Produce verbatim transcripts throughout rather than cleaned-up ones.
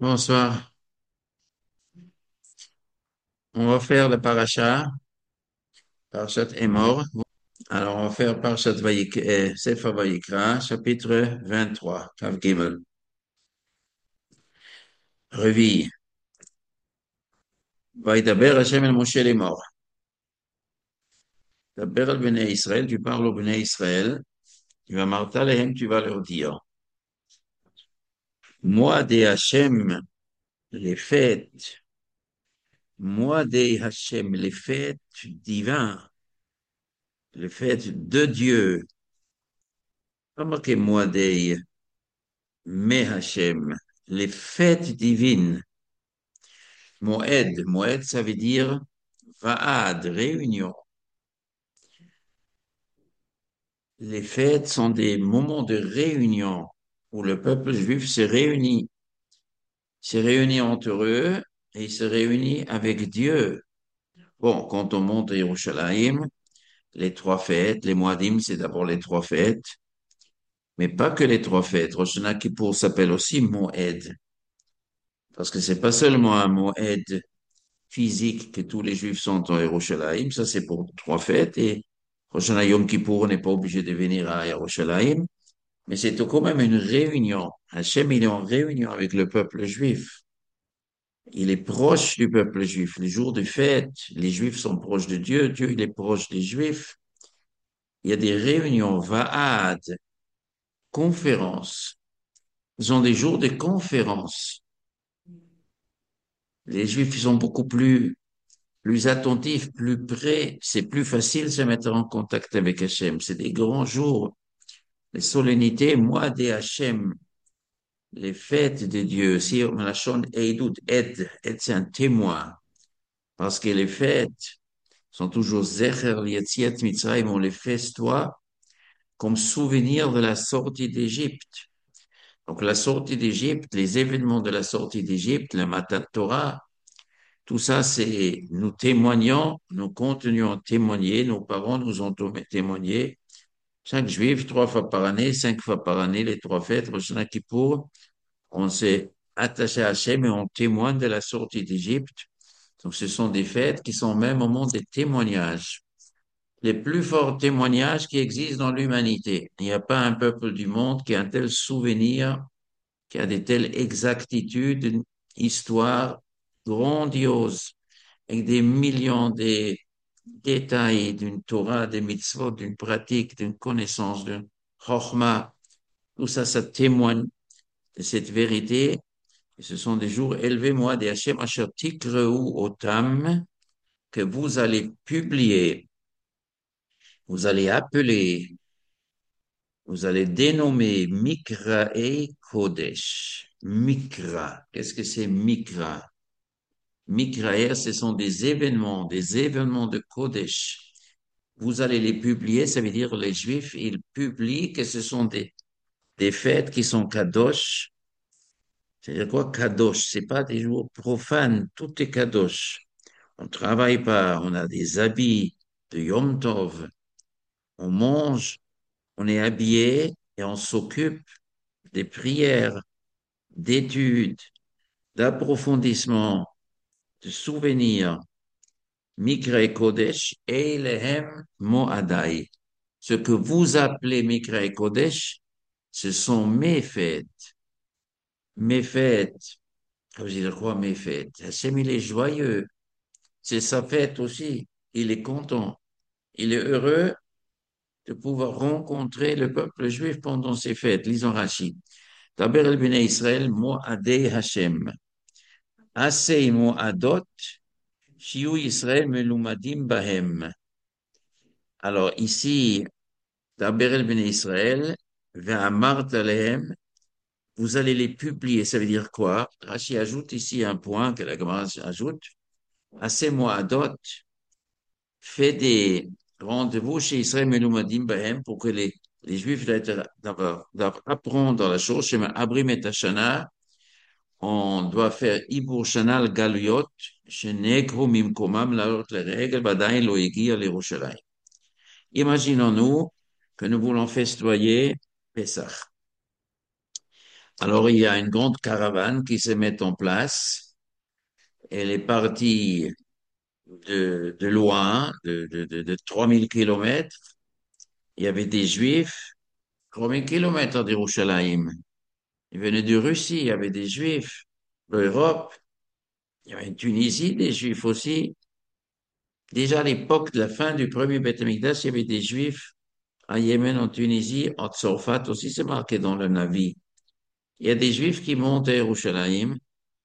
Bonsoir. On va faire le paracha, parachat Emor. Alors, on va faire parachat Vayik, euh, Sefer Vayikra, chapitre vingt-trois, Kav Gimel. Revi. Vaïdaber Hashem el Moshe Emor. Daber al Bnei Israël, tu parles au Bnei Israël, tu vas marta lehem, tu vas leur dire. Moi de Hashem, les fêtes, moi de Hashem, les fêtes divins, les fêtes de Dieu. Pas marqué moi de mais Hashem, les fêtes divines. Moed, Moed, ça veut dire Vaad, réunion. Les fêtes sont des moments de réunion où le peuple juif se réunit, se réunit entre eux et se réunit avec Dieu. Bon, quand on monte à Yerushalayim, les trois fêtes, les Moadim, c'est d'abord les trois fêtes, mais pas que les trois fêtes. Rosh Hashanah Kippour s'appelle aussi Moed, parce que c'est pas seulement un Moed physique que tous les Juifs sont en Yerushalayim. Ça, c'est pour trois fêtes. Et Rosh Hashanah Yom Kippour, on n'est pas obligé de venir à Yerushalayim. Mais c'est quand même une réunion. Hachem, il est en réunion avec le peuple juif. Il est proche du peuple juif. Les jours de fête, les Juifs sont proches de Dieu. Dieu, il est proche des Juifs. Il y a des réunions, Va'ad, conférences. Ils ont des jours de conférences. Les Juifs, ils sont beaucoup plus plus attentif, plus près, c'est plus facile de se mettre en contact avec Hachem. C'est des grands jours, les solennités, moi des Hachem, les fêtes de Dieu. Si on la chante Eidut, Ed, Ed c'est un témoin, parce que les fêtes sont toujours Zecher Yetziat Mitzrayim, on les festoie comme souvenir de la sortie d'Égypte. Donc la sortie d'Égypte, les événements de la sortie d'Égypte, le Matan Torah, tout ça, c'est nous témoignons, nous continuons à témoigner, nos parents nous ont témoigné. Chaque juif, trois fois par année, cinq fois par année, les trois fêtes, Rosh Hashanah Kippour, on s'est attaché à Hachem et on témoigne de la sortie d'Égypte. Donc, ce sont des fêtes qui sont même au moment des témoignages. Les plus forts témoignages qui existent dans l'humanité. Il n'y a pas un peuple du monde qui a un tel souvenir, qui a de telles exactitudes, une histoire grandiose avec des millions de détails d'une Torah, des mitzvot, d'une pratique, d'une connaissance, d'une chokhmah. Tout ça, ça témoigne de cette vérité. Et ce sont des jours élevés, moi, des Hachem Asher Tikreu Otam, que vous allez publier, vous allez appeler, vous allez dénommer Mikra et Kodesh. Mikra. Qu'est-ce que c'est Mikra? Mikra, ce sont des événements, des événements de Kodesh. Vous allez les publier, ça veut dire les Juifs, ils publient que ce sont des, des fêtes qui sont kadosh. C'est-à-dire quoi, kadosh? C'est pas des jours profanes, tout est kadosh. On travaille pas, on a des habits de Yom Tov, on mange, on est habillé et on s'occupe des prières, d'études, d'approfondissement, de souvenirs. Mikra et Kodesh, Eilehem Moadai. Ce que vous appelez Mikra et Kodesh, ce sont mes fêtes. Mes fêtes. Ça veut dire quoi, mes fêtes? Hachem, il est joyeux. C'est sa fête aussi. Il est content. Il est heureux de pouvoir rencontrer le peuple juif pendant ses fêtes. Lisons Rachid. Taber el bnei Israël, Moadei Hashem. Asei Moadot, Shiu Israël melumadim bahem. Alors ici, Taber el bnei Israël, ve'amart alehem, vous allez les publier. Ça veut dire quoi? Rachi ajoute ici un point que la Gemara ajoute. Assez moadot, fait des rendez-vous chez Israël Melumadim Bahem pour que les, les Juifs doivent, doivent, doivent apprendre la chose. Chez Abrim et Tashana, on doit faire Ibur Shana al Galuyot, chez Negro Mimkomam, la les règles, Badain Loïgi à l'Yerushalayim. Imaginons-nous que nous voulons festoyer Pesach. Alors, il y a une grande caravane qui se met en place. Elle est partie de, de loin, de, de, de, de trois mille kilomètres. Il y avait des Juifs, trois mille kilomètres d'Yerushalayim. Ils venaient de Russie, il y avait des Juifs. L'Europe, il y avait une Tunisie, des Juifs aussi. Déjà à l'époque de la fin du premier Beth Amikdash, il y avait des Juifs en Yémen, en Tunisie, en Tzorfat aussi, c'est marqué dans le Navi. Il y a des Juifs qui montent à Yerushalayim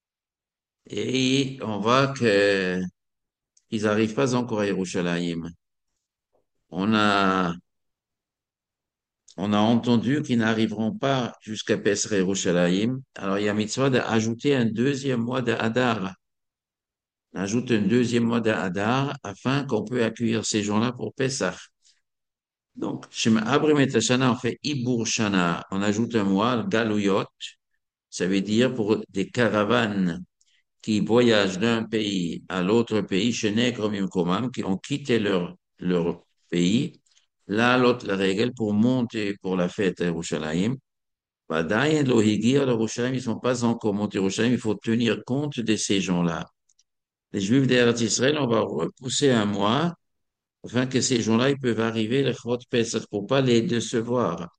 et on voit que ils n'arrivent pas encore à Yerushalayim. On a, on a entendu qu'ils n'arriveront pas jusqu'à Pesach Yerushalayim. Alors il y a mitzvah d'ajouter un deuxième mois de Hadar. On ajoute un deuxième mois de Hadar afin qu'on puisse accueillir ces gens-là pour Pesach. Donc, chez Abrim et Tashana, on fait Ibur Shana. On ajoute un mois, Galouyot. Ça veut dire pour des caravanes qui voyagent d'un pays à l'autre pays, Chenek, Romim, Komam, qui ont quitté leur, leur pays. Là, l'autre, la règle pour monter pour la fête à Yerushalayim. Badaï et Lohigi, à Yerushalayim, ils ne sont pas encore montés à Yerushalayim. Il faut tenir compte de ces gens-là. Les Juifs d'Eretz Israël, on va repousser un mois afin que ces gens-là, ils peuvent arriver le Chot Pesach pour pas les décevoir.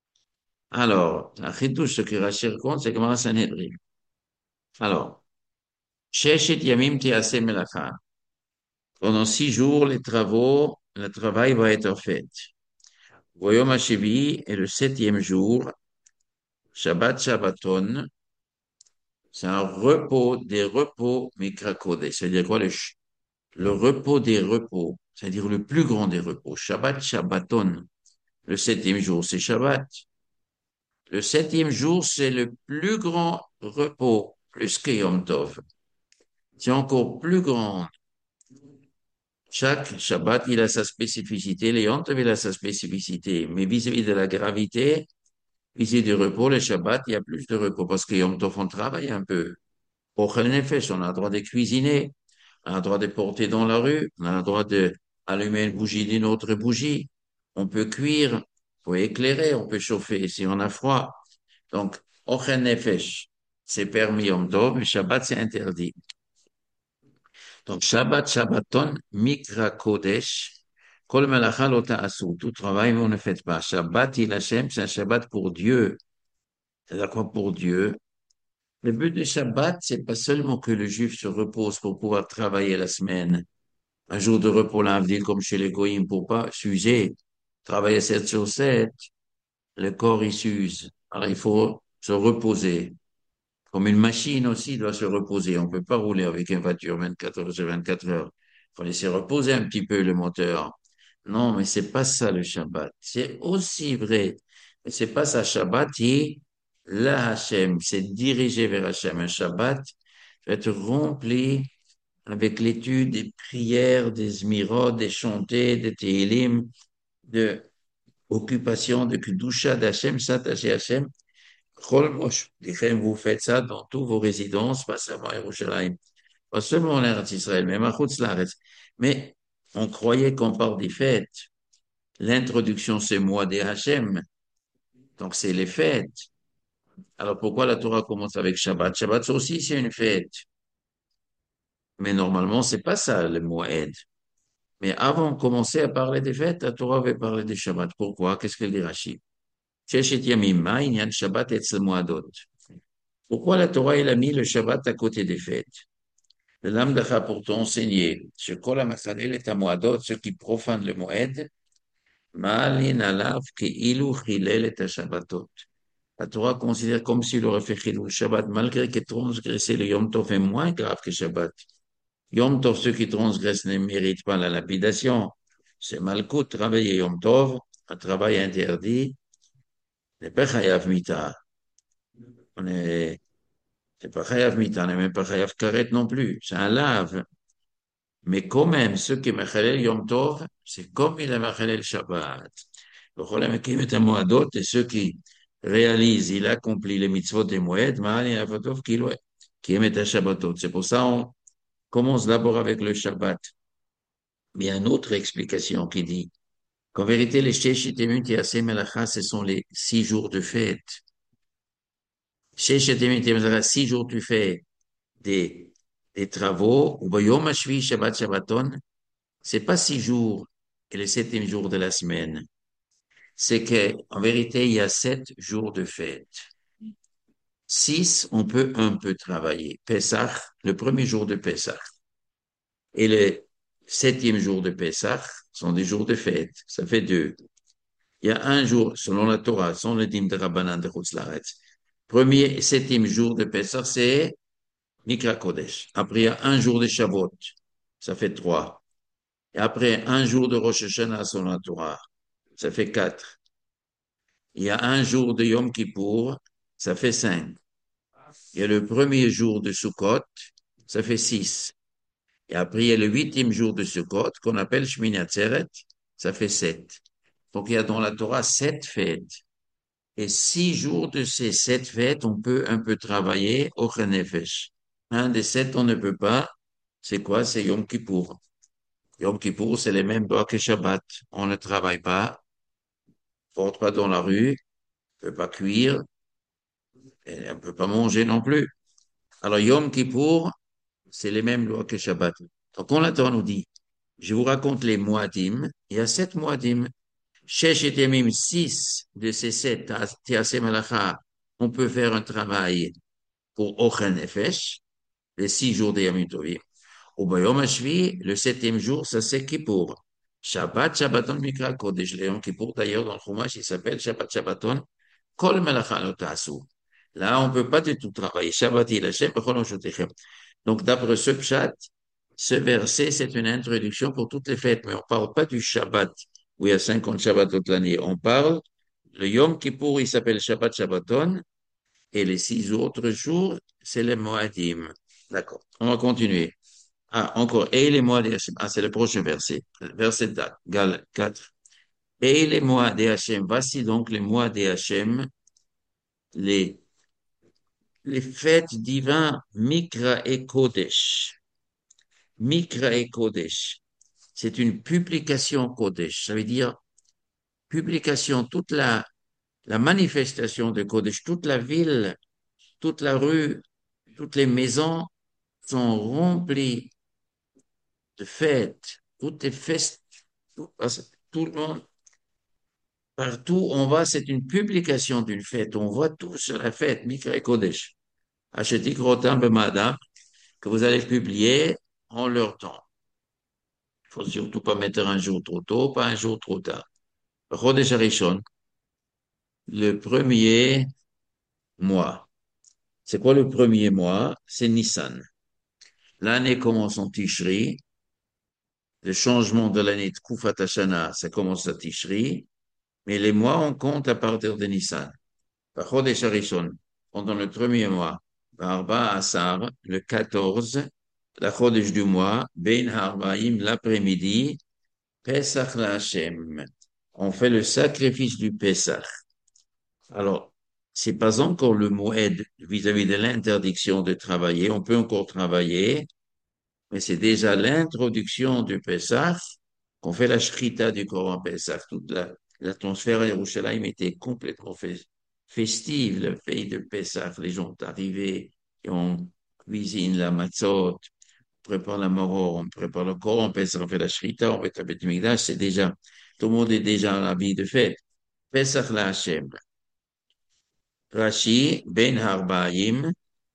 Alors, la chidouche, ce que Rachid compte, c'est comment Sanhedrin. Alors, Sheshet Yamim Tiaseh Melacha. Pendant six jours, les travaux, le travail va être fait. Voyons Hashevi est le septième jour, Shabbat Shabbaton, c'est un repos des repos Mikra Kodesh. C'est-à-dire quoi? Le, ch- le repos des repos, c'est-à-dire le plus grand des repos. Shabbat Shabbaton, le septième jour, c'est Shabbat. Le septième jour, c'est le plus grand repos, plus que Yom Tov. C'est encore plus grand. Chaque Shabbat, il a sa spécificité. Le Yom Tov, il a sa spécificité. Mais vis-à-vis de la gravité, vis-à-vis du repos, le Shabbat, il y a plus de repos parce que Yom Tov, on travaille un peu. Pour Nefesh, on a le droit de cuisiner, on a le droit de porter dans la rue, on a le droit de allumer une bougie d'une autre bougie. On peut cuire, on peut éclairer, on peut chauffer si on a froid. Donc, Ochel Nefesh, c'est permis Yom Tov, mais Shabbat, c'est interdit. Donc, Shabbat, Shabbaton, Mikra Kodesh, Kol Melacha lo ta'asu. Tout travail, vous ne faites pas. Shabbat, il Hashem, c'est un Shabbat pour Dieu. C'est-à-dire quoi pour Dieu? Le but du Shabbat, c'est pas seulement que le juif se repose pour pouvoir travailler la semaine. Un jour de repos, l'Avdil, comme chez les Goïms, pour pas s'user. Travailler sept sur sept, le corps, il s'use. Alors, il faut se reposer. Comme une machine aussi doit se reposer. On peut pas rouler avec une voiture vingt-quatre heures sur vingt-quatre heures. Il faut laisser reposer un petit peu le moteur. Non, mais c'est pas ça le Shabbat. C'est aussi vrai. Mais c'est pas ça. Shabbat, et la Hachem, c'est dirigé vers Hachem. Un Shabbat va être rempli avec l'étude des prières, des Zmirot, des chantés, des Tehillim, de occupation, de Kedusha d'Hachem, s'attacher à Hachem. Chol Mosh, vous faites ça dans toutes vos résidences, pas seulement à Yerushalayim, pas seulement en Eretz Israël, même à Chutz La'aretz. Mais on croyait qu'on parle des fêtes. L'introduction, c'est moi des Hachem. Donc, c'est les fêtes. Alors, pourquoi la Torah commence avec Shabbat? Shabbat, ça aussi, c'est une fête. Mais normalement, c'est pas ça, le Moed. Mais avant de commencer à parler des fêtes, la Torah avait parlé des Shabbat. Pourquoi? Qu'est-ce qu'elle dit, Rachid? Sheshet Yamim, Ma'inyan Shabbat etzel Moadot. Pourquoi la Torah, elle a mis le Shabbat à côté des fêtes? Le Lamdacha pour t'enseigner, ce kol hamasalel et Moadot, ceux qui profanent le Moed, Ma'alin alav ilu chilel et Shabbatot. La Torah considère comme s'il aurait fait Chilul Shabbat, malgré que transgresser le Yom Tov est moins grave que Shabbat. Yom Tov, ceux qui transgressent ne méritent pas la lapidation. C'est Malkout, travailler Yom Tov, un travail interdit, n'est pas Chayav Mita. On est, c'est pas Chayav Mita, on n'est même pas Chayav Karet non plus. C'est un lave. Mais quand même, ceux qui Mechalel Yom Tov, c'est comme il a Mechalel Shabbat. Le problème qui met un moadot et ceux qui réalisent, il accomplit les mitzvot des moed, Ma'al et Avatov qui qui émettent un Shabbatot. C'est pour ça on commence d'abord avec le Shabbat. Mais il y a une autre explication qui dit qu'en vérité, les Sheshit Emut et Aseh Melacha, ce sont les six jours de fête. Chez Shetem, six jours tu fais des, des travaux. Ou Yom HaShvi, Shabbat, Shabbaton, c'est pas six jours et le septième jour de la semaine. C'est que, en vérité, il y a sept jours de fête. Six, on peut un peu travailler. Pessah, le premier jour de Pessah et le septième jour de Pessah sont des jours de fête. Ça fait deux. Il y a un jour, selon la Torah, selon le dîme de Rabbanan de Chutzlaretz. Premier et septième jour de Pessah, c'est Mikra Kodesh. Après, il y a un jour de Shavuot. Ça fait trois. Et après, un jour de Rosh Hashanah selon la Torah. Ça fait quatre. Il y a un jour de Yom Kippour. Ça fait cinq. Il y a le premier jour de Sukkot. Ça fait six. Et après, il y a le huitième jour de Sukkot, qu'on appelle Shmini Atzeret. Ça fait sept. Donc, il y a dans la Torah sept fêtes. Et six jours de ces sept fêtes, on peut un peu travailler au Nefesh. Un des sept, on ne peut pas. C'est quoi? C'est Yom Kippour. Yom Kippour, c'est les mêmes lois que Shabbat. On ne travaille pas, on ne porte pas dans la rue, on ne peut pas cuire, et on ne peut pas manger non plus. Alors, Yom Kippour, c'est les mêmes lois que Shabbat. Donc, on attend, on nous dit, je vous raconte les Moadim. Il y a sept Moadim. Shesh et Temim, six de ces sept, Tiasem Malacha, on peut faire un travail pour Ochen Nefesh, les six jours de Yom Tovim. Au Bayom Hashvi, le septième jour, ça c'est Kippour. Shabbat, Shabbaton, Mikra Kodesh. Le Yom Kippour, d'ailleurs, dans le Chumash, il s'appelle Shabbat, Shabbaton, Kol Melacha Lo Ta'asu. Là, on peut pas du tout travailler. Shabbat, il Hashem, Bechol Oshotechem. Donc, d'après ce pshat, ce verset, c'est une introduction pour toutes les fêtes, mais on parle pas du Shabbat, où il y a cinquante Shabbats toute l'année. On parle, le Yom Kippour, il s'appelle Shabbat, Shabbaton, et les six autres jours, c'est les Moadim. D'accord. On va continuer. Ah, encore. Et les mois des Hachem. Ah, c'est le prochain verset. Verset Gal quatre. Et les mois des Hachem. Voici donc les mois des Hachem, les, les fêtes divines Mikra et Kodesh. Mikra et Kodesh. C'est une publication Kodesh. Ça veut dire publication, toute la, la manifestation de Kodesh, toute la ville, toute la rue, toutes les maisons sont remplies de fêtes. Tout est fest, tout, tout le monde. Partout où on va, c'est une publication d'une fête. On voit tout sur la fête, Mikra et Kodesh. Achetez Grotin Madame, que vous allez publier en leur temps. Il faut surtout pas mettre un jour trop tôt, pas un jour trop tard. Chodesh Harishon, le premier mois. C'est quoi le premier mois? C'est Nissan. L'année commence en Tishri. Le changement de l'année de Kufat Hashana, ça commence à Tishri. Mais les mois, on compte à partir de Nissan. Chodesh Harishon, pendant le premier mois, Barba Asar, le quatorze, la Chodesh du mois, Ben Harbaim, l'après-midi, Pesach la Hashem. On fait le sacrifice du Pesach. Alors, c'est pas encore le Moed vis-à-vis de l'interdiction de travailler. On peut encore travailler, mais c'est déjà l'introduction du Pesach qu'on fait la Shrita du Coran Pesach. Toute la, l'atmosphère à Yerushalayim était complètement fe- festive, le pays de Pesach. Les gens sont arrivés et on cuisine la matzot, on prépare la maror, on prépare le Coran Pesach, on fait la Shrita, on fait le Beth Mikdash, c'est déjà, tout le monde est déjà en habit de fête. Pesach la Hashem. Rashi, Ben Harbaim,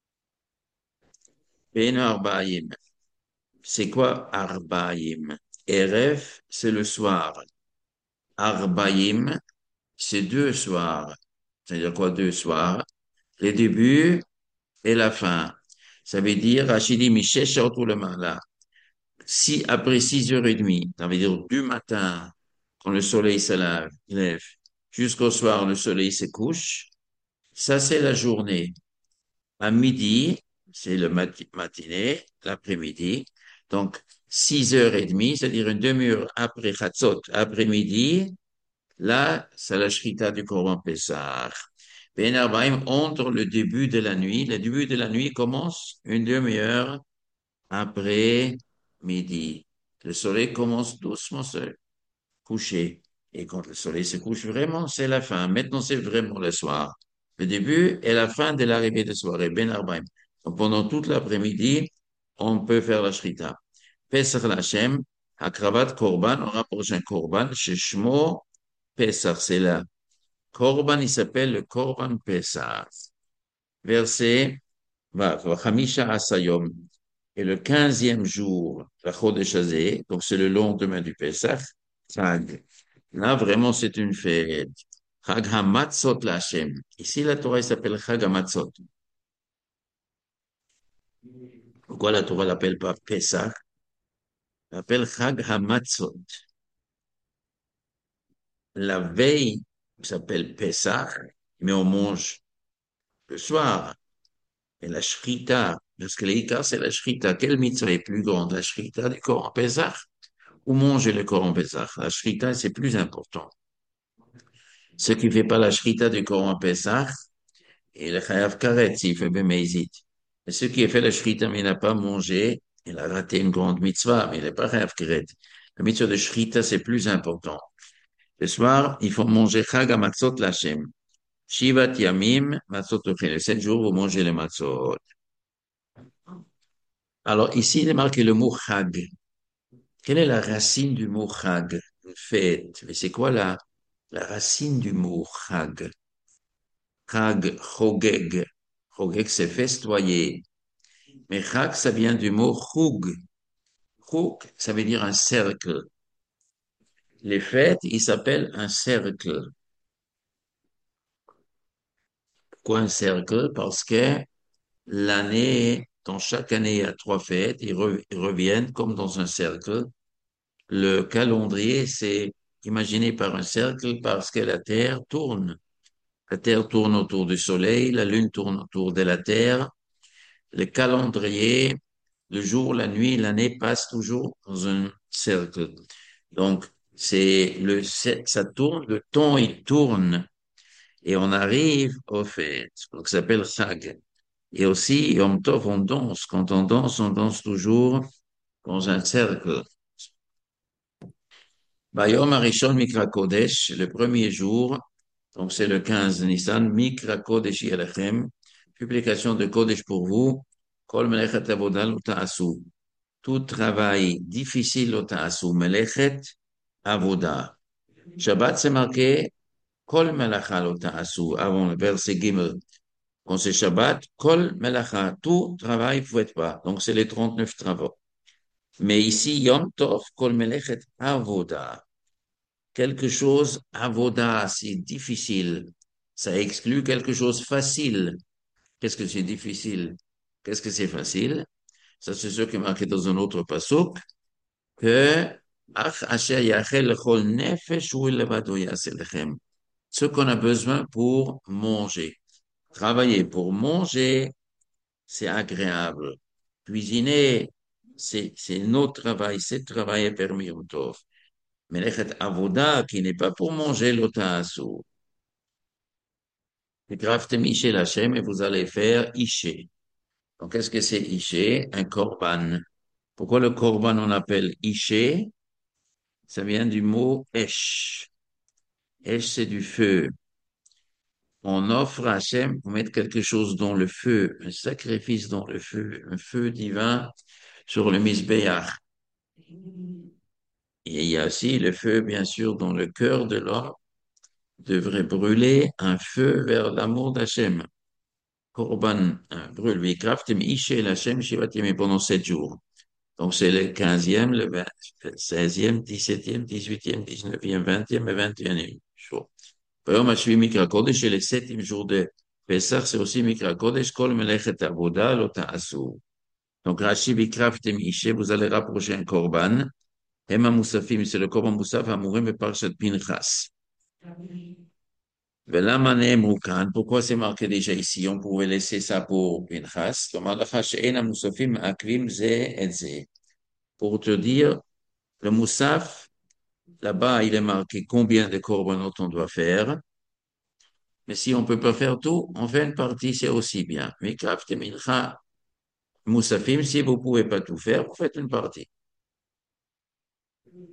Ben Harbaim. C'est quoi Arbaim? Erev, c'est le soir. Arbaim, c'est deux soirs. C'est-à-dire quoi deux soirs? Le début et la fin. Ça veut dire, Rachidi Michesh tout le là. Si, après six heures et demie, ça veut dire du matin, quand le soleil se lève, lève, jusqu'au soir, le soleil se couche, ça c'est la journée. À midi, c'est le mat- matinée, l'après-midi. Donc, six heures et demie, c'est-à-dire une demi-heure après Chatzot, après-midi, là, c'est la Shrita du Corban Pessah. Ben Arbaim, entre le début de la nuit. Le début de la nuit commence une demi-heure après midi. Le soleil commence doucement à se coucher. Et quand le soleil se couche vraiment, c'est la fin. Maintenant, c'est vraiment le soir. le début et la fin de l'arrivée de soirée, Ben Arbaim. Donc, pendant toute l'après-midi, on peut faire la shrita. Pesach Lachem, Akravat Korban, on rapproche un Korban, chez Shmo, Pesach, c'est là. Korban, il s'appelle le Korban Pesach. Verset, va, Chamisha Asayom. Et le quinzième jour, la Chodesh Hazeh, donc c'est le lendemain du Pesach, Chag. Là, vraiment, c'est une fête. Chag HaMatzot Lachem. Ici, la Torah, il s'appelle Chag HaMatzot. Pourquoi la Torah l'appelle pas Pesach? Elle l'appelle Chag HaMatzot. La veille s'appelle Pesach, mais on mange le soir. Et la shrita, parce que l'Ikar, c'est la shrita. Quelle mitzvah est plus grande? La shrita du Coran Pesach ou manger le Coran Pesach? La shrita, c'est plus important. Ce qui fait pas la shrita du Coran Pesach, il est chayav karet s'il fait bémézit. Et ce qui a fait la shrita, mais il n'a pas mangé, il a raté une grande mitzvah, mais il n'est pas chayav karet. La mitzvah de shrita, c'est plus important. Le soir, il faut manger chag amatzot lachem. Shivat yamim, matzot ochel. Sept jours, vous mangez les matzot. Alors, ici, il est marqué le mot chag. Quelle est la racine du mot chag? Une fête. Mais c'est quoi la, la racine du mot chag? Chag, chogeg. Chogeg, c'est festoyer. Mais chag, ça vient du mot choug. Choug, ça veut dire un cercle. Les fêtes, ils s'appellent un cercle. Pourquoi un cercle? Parce que l'année, dans chaque année, il y a trois fêtes, ils, re- ils reviennent comme dans un cercle. Le calendrier, c'est imaginé par un cercle parce que la Terre tourne. La Terre tourne autour du Soleil, la Lune tourne autour de la Terre. Le calendrier, le jour, la nuit, l'année passe toujours dans un cercle. Donc, c'est le, ça tourne, le temps, il tourne et on arrive au fait. Donc, ça s'appelle Chag. Et aussi, Yom Tov, on danse. Quand on danse, on danse toujours dans un cercle. Bayom Arishon Mikra Kodesh, le premier jour, donc c'est le quinze Nissan, Mikra Kodesh Yelechem, publication de Kodesh pour vous, Kol Melechet Avodah Lo Ta'asu. Tout travail difficile Lo Ta'asu, Melechet Avodah. Shabbat, c'est marqué Kol Melacha Lo Ta'asu, avant le verset Gimel. Quand c'est Shabbat, Kol Melacha, tout travail, vous faites pas. Donc c'est les trente-neuf travaux. Mais ici, Yom Tov, Kol Melechet Avodah. Quelque chose, avoda, c'est difficile. Ça exclut quelque chose facile. Qu'est-ce que c'est difficile? Qu'est-ce que c'est facile? Ça, c'est ce qui est marqué dans un autre passage, que Ach asher yachel lechol nefesh hu levado yaseh lechem. Ce qu'on a besoin pour manger. Travailler pour manger, c'est agréable. Cuisiner, c'est, c'est notre travail. C'est travailler permis au tov. Melechet avoda, qui n'est pas pour manger l'otasu. Graftem Ishe Lachem et vous allez faire Ishe. Donc, qu'est-ce que c'est Ishe? Un korban. Pourquoi le korban on appelle Ishe? Ça vient du mot Esh. Esh, c'est du feu. On offre à Hachem pour mettre quelque chose dans le feu, un sacrifice dans le feu, un feu divin sur le Misbéach. Et il y a aussi le feu, bien sûr, dans le cœur de l'homme, devrait brûler un feu vers l'amour d'Hachem. Korban hein, brûle, Vikraftim Ishe Lachem Shivat Yemim pendant sept jours. Donc c'est le quinzième, le vingt, le seizième, dix-septième, dix-huitième, dix-neuvième, vingtième et vingt et unième jour. Par exemple, je suis Mikra Kodesh et le septième jour de Pessah, c'est aussi Mikra Kodesh, Kol Melechet Avoda Lo Ta'asu. Donc Rashi Vikraftim Ishe, vous allez rapprocher un korban. Hema Moussafim, c'est le korban Moussaf Amourim et Parashat Pinchas. Pourquoi c'est marqué déjà ici? On pouvait laisser ça pour Pinchas. Pour te dire, le Moussaf, là-bas, il est marqué combien de corbanotes on doit faire. Mais si on peut pas faire tout, on fait une partie, c'est aussi bien. Mikraf Mincha, Moussafim, si vous pouvez pas tout faire, vous faites une partie.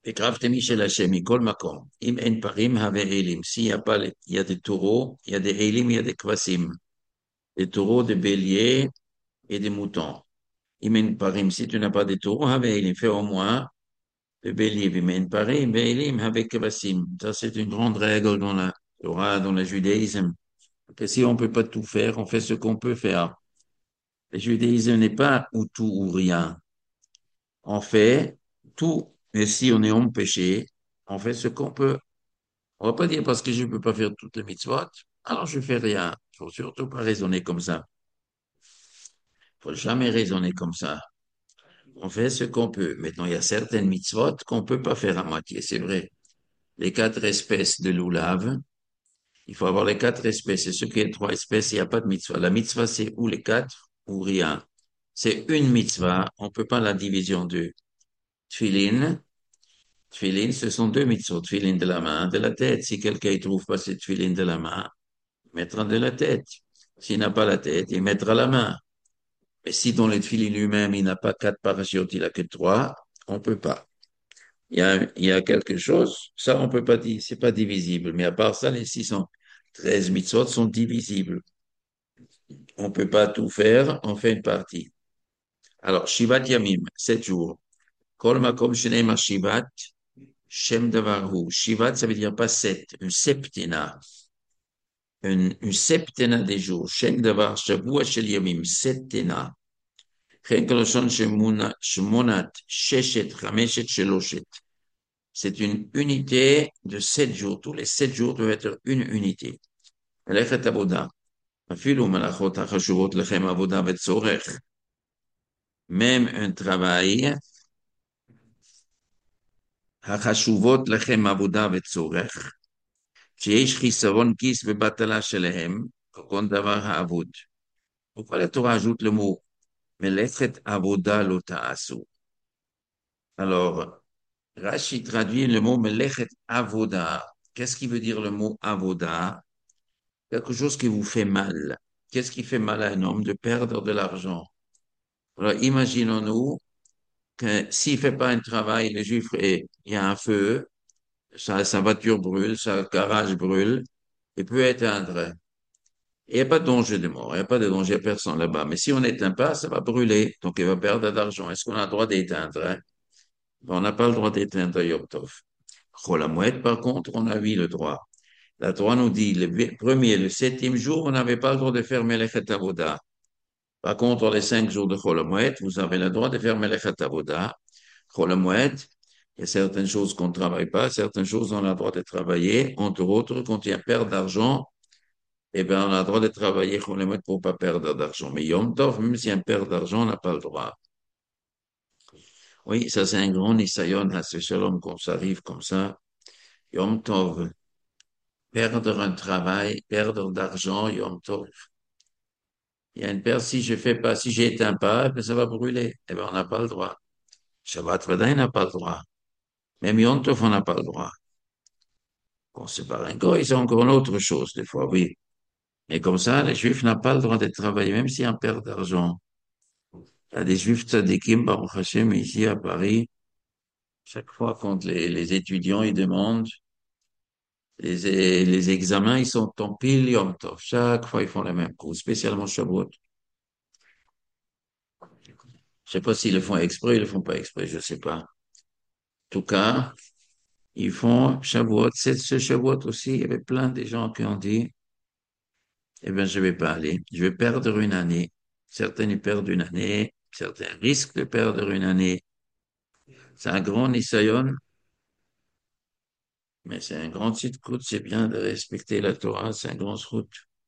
Ve'kravtemi shel Hashem mikol makom. Im en parim have elim. S'il y a pas, les- il y a des taureaux, il y a des elim, il y a des kvasim. Des taureaux, des béliers et des moutons. Im en parim, si tu n'as pas des taureaux, have elim. Fais au moins le bélier. Im en parim, ve'elim have kvasim. Ça, c'est une grande règle dans la Torah, dans le judaïsme. Que si on peut pas tout faire, on fait ce qu'on peut faire. Le judaïsme n'est pas ou tout ou rien. On fait tout, mais si on est empêché, on fait ce qu'on peut. On va pas dire parce que je ne peux pas faire toutes les mitzvot, alors je fais rien. Il faut surtout pas raisonner comme ça. Il faut jamais raisonner comme ça. On fait ce qu'on peut. Maintenant, il y a certaines mitzvot qu'on peut pas faire à moitié, c'est vrai. Les quatre espèces de loulav, il faut avoir les quatre espèces. Et ce qui est trois espèces, il n'y a pas de mitzvah. La mitzvah, c'est ou les quatre ou rien. C'est une mitzvah. On peut pas la diviser en deux. Tfilin, tfilin, ce sont deux mitzvot. Tfilin de la main, de la tête. Si quelqu'un ne trouve pas cette tfilin de la main, il mettra de la tête. S'il n'a pas la tête, il mettra la main. Mais si dans les tfilin lui-même, il n'a pas quatre parachutes, il a que trois, on peut pas. Il y a, il y a quelque chose, ça on peut pas dire, c'est pas divisible. Mais à part ça, les six cent treize mitzvot sont divisibles. On peut pas tout faire, on fait une partie. Alors, Shivat Yamim, sept jours. Kol makom sheneimar Shivat, Shem davarhu. Shivat, ça veut dire pas sept, une septina. Une, une septina des jours. Shem davar, shavua shel yamim, septina. chen koloshon shemuna- shemonat, sheshet, chameshet, sheloshet. C'est une unité de sept jours. Tous les sept jours doivent être une unité. Melechet avoda. Afilu melachot hachashuvot lechem avoda vetzorech. Même un travail, hachashuvot lechem avoda vetzorech. שיש חיסרון כיס בבטלה שלהם, כגון דבר האבוד. Pourquoi la Torah ajoute le mot Melechet avoda lo ta'asu? Alors, Rashi traduit le mot Melechet avoda. Qu'est-ce qui veut dire le mot avoda? Quelque chose qui vous fait mal. Qu'est-ce qui fait mal à un homme? De perdre de l'argent. Alors, imaginons-nous que s'il fait pas un travail, le juif, est- il y a un feu, sa, sa voiture brûle, sa garage brûle, il peut éteindre. Il n'y a pas de danger de mort, il n'y a pas de danger à personne là-bas. Mais si on n'éteint pas, ça va brûler, donc il va perdre d'argent. Est-ce qu'on a le droit d'éteindre, hein? Ben, on n'a pas le droit d'éteindre Yom Tov. Chol Hamoed, par contre, on a oui le droit. La Torah nous dit, le vi- premier, le septième jour, on n'avait pas le droit de faire Melechet Avoda. Par contre, les cinq jours de Chol Hamoed, vous avez le droit de faire Melechet Avoda. Chol Hamoed, il y a certaines choses qu'on ne travaille pas, certaines choses on a le droit de travailler, entre autres, quand il y a perte d'argent, eh bien, on a le droit de travailler pour ne pas perdre d'argent. Mais Yom Tov, même si on perd d'argent, on n'a pas le droit. Oui, ça c'est un grand nisayon, à ce shalom, qu'on s'arrive comme ça. Yom Tov, perdre un travail, perdre d'argent, Yom Tov. Il y a une perte, si je fais pas, si j'éteins pas, eh bien, ça va brûler. Eh bien, on n'a pas le droit. Shabbat Vadaï n'a pas le droit. Même Yom Tov, on n'a pas le droit. Bon, c'est pas un goy, c'est encore une autre chose, des fois, oui. Mais comme ça, les Juifs n'ont pas le droit de travailler, même si on perd d'argent. Il y a des Juifs tzadikim, Baruch Hashem, ici à Paris. Chaque fois, quand les, les étudiants, ils demandent, les, les examens, ils sont en pile Yom Tov. Chaque fois, ils font les mêmes cours, spécialement Shavuot. Je sais pas s'ils le font exprès, ils le font pas exprès, je sais pas. En tout cas, ils font Shavuot. C'est ce Shavuot aussi, il y avait plein de gens qui ont dit, eh ben, je vais pas aller. Je vais perdre une année. Certains, ils perdent une année. Certains risquent de perdre une année. C'est un grand nisayon, mais c'est un grand sitkout. C'est bien de respecter la Torah. C'est un grand scout.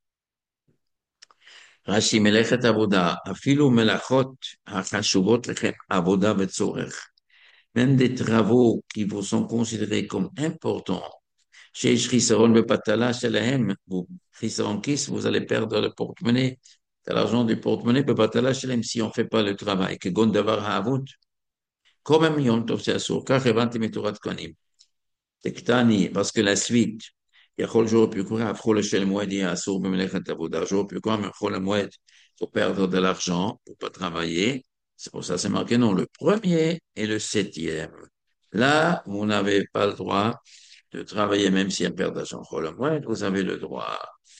Rashi melechet avoda. Afilu melachot hachashuvot lechem avoda vetzorech. Même des travaux qui vous sont considérés comme importants. Chez Chisaron Bepatala, Shelahem, vous, Chisaron Kiss, vous allez perdre le porte-monnaie. C'est l'argent du porte-monnaie, Bepatala, Shelahem, si on ne fait pas le travail. Que Gondavar Havut, quand même Yom Tov, c'est Assur, car Evanti Miturat Konim. C'est Ktani, parce que la suite, il y a Chol jour plus courir, Afro le Shel Moed, il y a Assur, Bemelechet Avoda, jour plus courir, mais Chol Moed, pour perdre de l'argent, pour pas travailler. C'est pour ça, c'est marqué non, le premier et le septième. Là, vous n'avez pas le droit de travailler, même si un père d'argent le moins, vous avez le droit.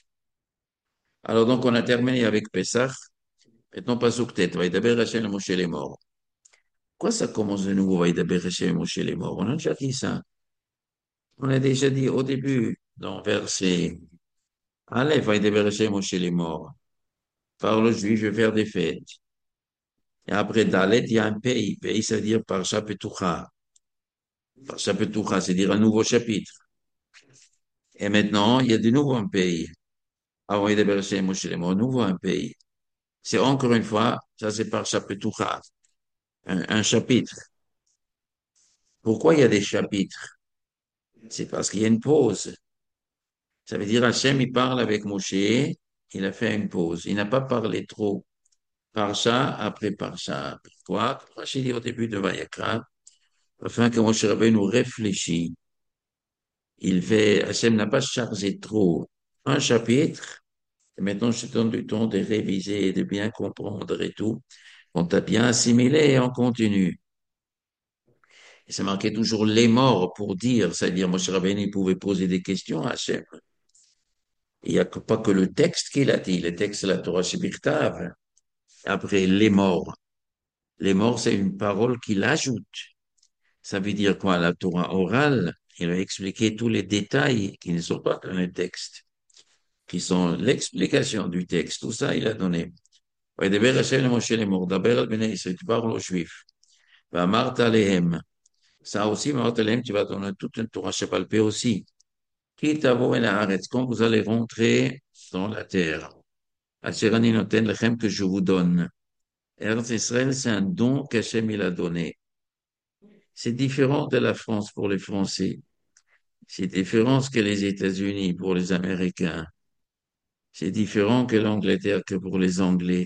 Alors, donc, on a terminé avec Pessah. Maintenant, pas Zouktet, Vaïdaber Hashem Moshe les morts. Quoi ça commence de nouveau, Vaïdaber Hashem Moshe les morts? On a déjà dit ça. On a déjà dit au début, dans verset Aleph, Vaïdaber Hashem Moshe les morts. Par le juif, je vais faire des fêtes. Et après Dalet, il y a un pays. Pays, ça veut dire Parsha Petoucha. Parsha Petoucha, c'est-à-dire un nouveau chapitre. Et maintenant, il y a de nouveau un pays. Avant Vaïdaber Hashem Moshe les morts, nouveau un pays. C'est encore une fois, ça c'est Parsha Petoucha, un, un chapitre. Pourquoi il y a des chapitres? C'est parce qu'il y a une pause. Ça veut dire Hachem, il parle avec Moshe, il a fait une pause. Il n'a pas parlé trop. Parcha après parcha. Pourquoi? Comme Rachid dit au début de Vayakra, afin que Moshe Rabbeinu nous réfléchit. Il fait, Hachem n'a pas chargé trop un chapitre. Et maintenant, je te donne du temps de réviser et de bien comprendre et tout. On t'a bien assimilé et on continue. Et ça marquait toujours les morts pour dire, c'est-à-dire Moshe Rabbeinu pouvait poser des questions à Hachem. Il n'y a que- pas que le texte qu'il a dit, le texte de la Torah Shebirtav. Après, les morts. Les morts, c'est une parole qu'il ajoute. Ça veut dire quoi? La Torah orale, il a expliqué tous les détails qui ne sont pas dans le texte, qui sont l'explication du texte. Tout ça, il a donné. וידבר השם למשה לאמור, דבר אל בני ישראל, תדבר aux Juifs. ואמרת עליהם, ça aussi, אמרת עליהם, tu vas donner toute une Torah Shebal Pé aussi. Qui tavo el haaretz, quand vous allez rentrer dans la terre. Asher ani noten lechem, que je vous donne. Eretz Israël, c'est un don qu'Hachem il a donné. C'est différent de la France pour les Français. C'est différent que les États-Unis pour les Américains. C'est différent que l'Angleterre que pour les Anglais.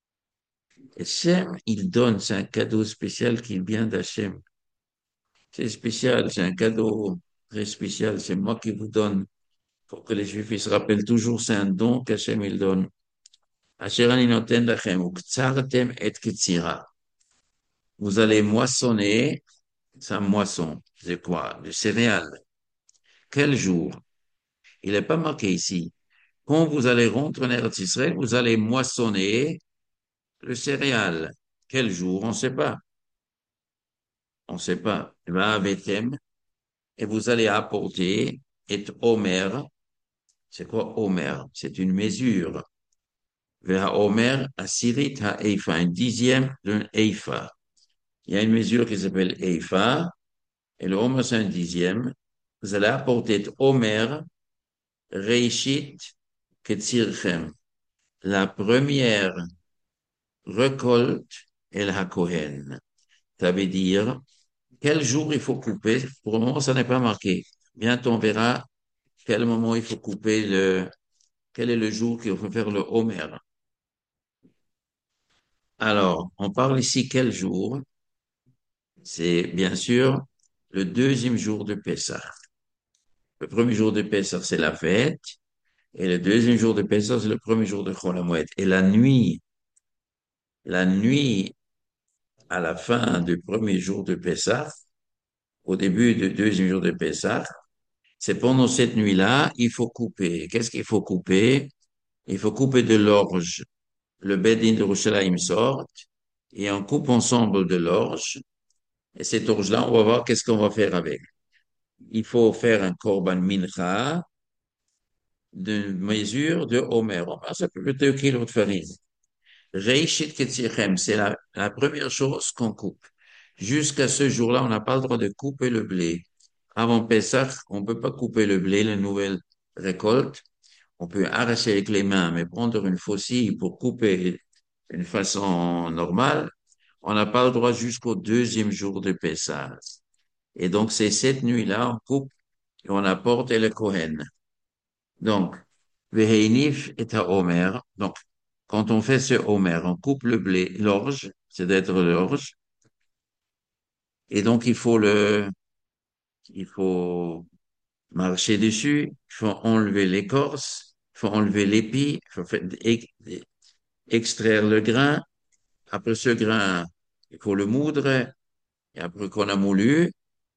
Hachem, il donne, c'est un cadeau spécial qui vient d'Hachem. C'est spécial, c'est un cadeau très spécial. C'est moi qui vous donne. Pour que les Juifs ils se rappellent toujours, c'est un don qu'Hachem il donne. Asher ani noten lachem, uktsartem et kitsira. Vous allez moissonner sa moisson. C'est quoi? Du céréal. Quel jour? Il n'est pas marqué ici. Quand vous allez rentrer en Eretz Israël, vous allez moissonner le céréal. Quel jour? On ne sait pas. On ne sait pas. Va avec thème et vous allez apporter et Omer. C'est quoi Omer? C'est une mesure. Vers Omer, Asirit ha-Eifa, un dixième d'un Eifa. Il y a une mesure qui s'appelle Eifa, et le Omer, c'est un dixième. Vous allez apporter Omer, Reishit, Ketzirchem. La première récolte El HaKohen. Ça veut dire quel jour il faut couper. Pour le moment, ça n'est pas marqué. Bientôt, on verra quel moment il faut couper le, quel est le jour qu'il faut faire le Homer. Alors, on parle ici quel jour? C'est bien sûr le deuxième jour de Pessah. Le premier jour de Pessah, c'est la fête. Et le deuxième jour de Pessah, c'est le premier jour de Chol Hamoed. Et la nuit, la nuit à la fin du premier jour de Pessah, au début du deuxième jour de Pessah, c'est pendant cette nuit-là, il faut couper. Qu'est-ce qu'il faut couper? Il faut couper de l'orge. Le Bedin de Yerushalayim sort et on coupe ensemble de l'orge. Et cette orge-là, on va voir qu'est-ce qu'on va faire avec. Il faut faire un korban mincha de mesure de Homer. Homer, ça peut être deux kilos de farine. Reishit ketzichem, c'est la, la première chose qu'on coupe. Jusqu'à ce jour-là, on n'a pas le droit de couper le blé. Avant Pessah, on ne peut pas couper le blé, la nouvelle récolte. On peut arracher avec les mains, mais prendre une faucille pour couper d'une façon normale, on n'a pas le droit jusqu'au deuxième jour de Pessah. Et donc, c'est cette nuit-là, on coupe et on apporte le Kohen. Donc, Veheinif et à Omer. Donc, quand on fait ce Omer, on coupe le blé, l'orge, c'est d'être l'orge. Et donc, il faut le, il faut marcher dessus, il faut enlever l'écorce, il faut enlever l'épi, il faut faire- extraire le grain. Après ce grain, il faut le moudre. Et après qu'on a moulu,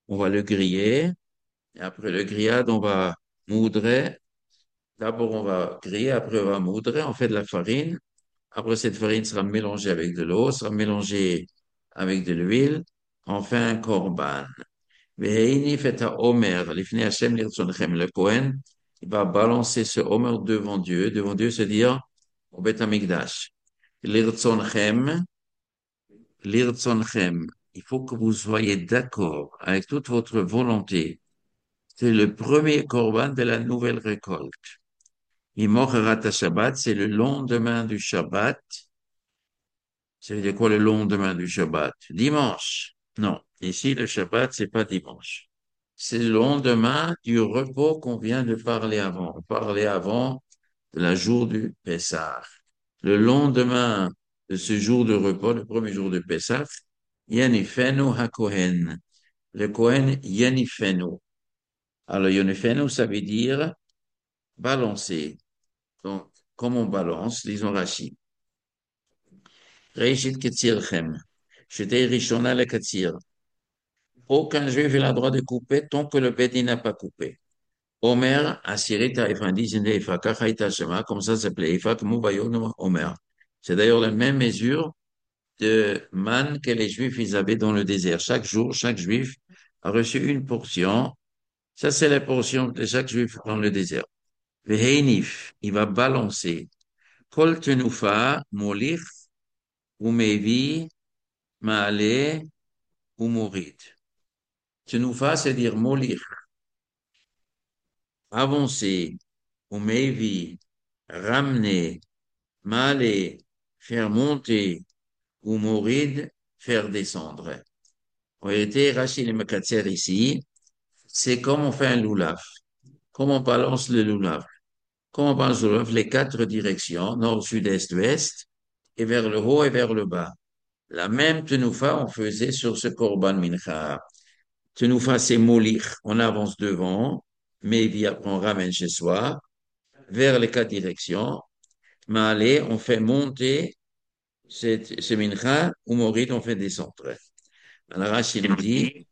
on va le griller. Et après le grillade, on va moudrer. D'abord, on va griller, après on va moudrer. On fait de la farine. Après, cette farine sera mélangée avec de l'eau, sera mélangée avec de l'huile. Enfin, un korban. והנה fait à Omer, לפני Hachem לרצונכם, le Cohen, il va balancer ce Omer devant Dieu, devant Dieu, se dire, au Beth Amikdash, לרצונכם, לרצונכם, il faut que vous soyez d'accord avec toute votre volonté. C'est le premier korban de la nouvelle récolte. Imocherat Shabbat, c'est le lendemain du Shabbat. Ça veut dire quoi le lendemain du Shabbat? Dimanche. Non. Ici, le Shabbat, c'est pas dimanche. C'est le lendemain du repos qu'on vient de parler avant. On parlait avant de la jour du Pessah. Le lendemain de ce jour de repos, le premier jour de Pessah, Yanifenu HaKohen. Le Kohen Yanifenu. Alors, Yanifenu, ça veut dire balancer. Donc, comme on balance, disons Rachid. Reishit Ketzirchem. J'étais Rishona le Ketzir. Aucun juif n'a le droit de couper tant que le bédine n'a pas coupé. Omer, Asiri Taïfa, Dizine Ifa, Kachaïta Shema, comme ça s'appelait Ifa, Kmoubayon Omer. C'est d'ailleurs la même mesure de manne que les juifs ils avaient dans le désert. Chaque jour, chaque juif a reçu une portion. Ça, c'est la portion de chaque juif dans le désert. Veheinif, il va balancer. Kol tenufa, molich, umevi, maale, ou mourid. Tenufa, c'est dire molir, avancer, ou mevi, ramener, maler, faire monter, ou mourid, faire descendre. En réalité, Rachid et Mekatser ici, c'est comme on fait un loulav. Comment on balance le loulav? Comment on balance le loulav? Les quatre directions, nord, sud, est, ouest, et vers le haut et vers le bas. La même tenoufa, on faisait sur ce korban mincha. Tenoufa, c'est molir. On avance devant, mais après on ramène chez soi, vers les quatre directions. Malé, on fait monter c'est c'est mincha, ou morid, on fait descendre. Alors, Rachid nous dit,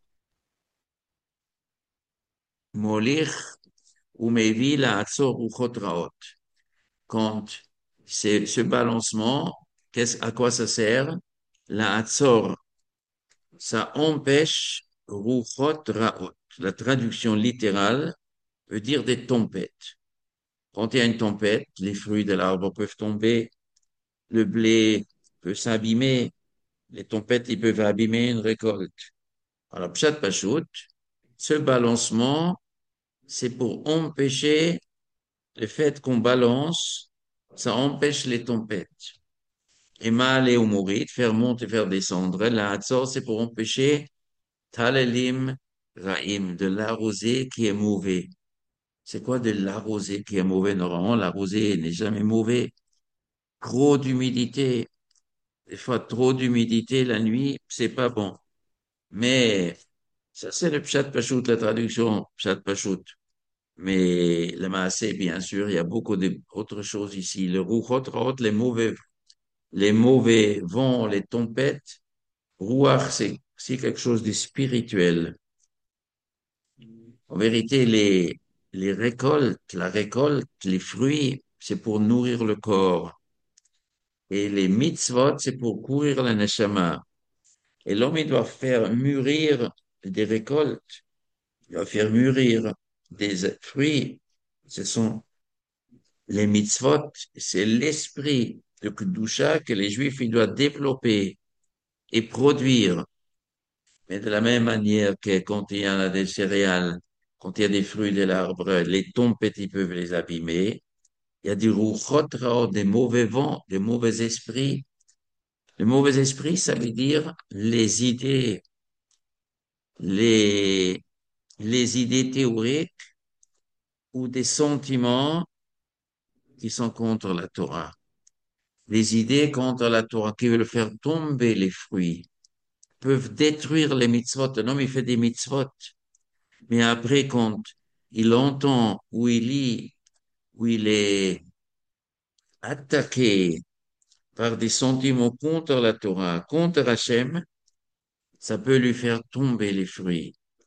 molir ou mevi la atzor ou chotraot. Quand c'est ce balancement, qu'est-ce, à quoi ça sert? La atzor, ça empêche ruchot raot. La traduction littérale veut dire des tempêtes. Quand il y a une tempête, les fruits de l'arbre peuvent tomber, le blé peut s'abîmer, les tempêtes, ils peuvent abîmer une récolte. Alors, pshat pachout, ce balancement, c'est pour empêcher le fait qu'on balance, ça empêche les tempêtes. Et mal et mourir, faire monter, faire descendre. La hatzor, c'est pour empêcher talelim raim, de l'arrosé qui est mauvais. C'est quoi de l'arrosé qui est mauvais? Normalement, l'arrosé n'est jamais mauvais. Trop d'humidité. Des fois, trop d'humidité la nuit, c'est pas bon. Mais ça, c'est le pshat pachout, la traduction pshat pachout. Mais le maasé, bien sûr, il y a beaucoup d'autres choses ici. Le rouchot, raot, les mauvais, les mauvais vents, les tempêtes. Rouach, c'est, c'est quelque chose de spirituel. En vérité, les, les récoltes, la récolte, les fruits, c'est pour nourrir le corps. Et les mitzvot, c'est pour courir la neshama. Et l'homme, il doit faire mûrir des récoltes. Il doit faire mûrir des fruits. Ce sont les mitzvot, c'est l'esprit de Kedusha que les Juifs ils doivent développer et produire. Mais de la même manière que quand il y a des céréales, quand il y a des fruits de l'arbre, les tempêtes ils peuvent les abîmer. Il y a du rouchot ra'ot, des mauvais vents, des mauvais esprits. Le mauvais esprit, ça veut dire les idées, les, les idées théoriques ou des sentiments qui sont contre la Torah. Les idées contre la Torah qui veulent faire tomber les fruits peuvent détruire les mitzvot. Un homme, il fait des mitzvot. Mais après, quand il entend ou il lit, ou il est attaqué par des sentiments contre la Torah, contre Hachem, ça peut lui faire tomber les fruits.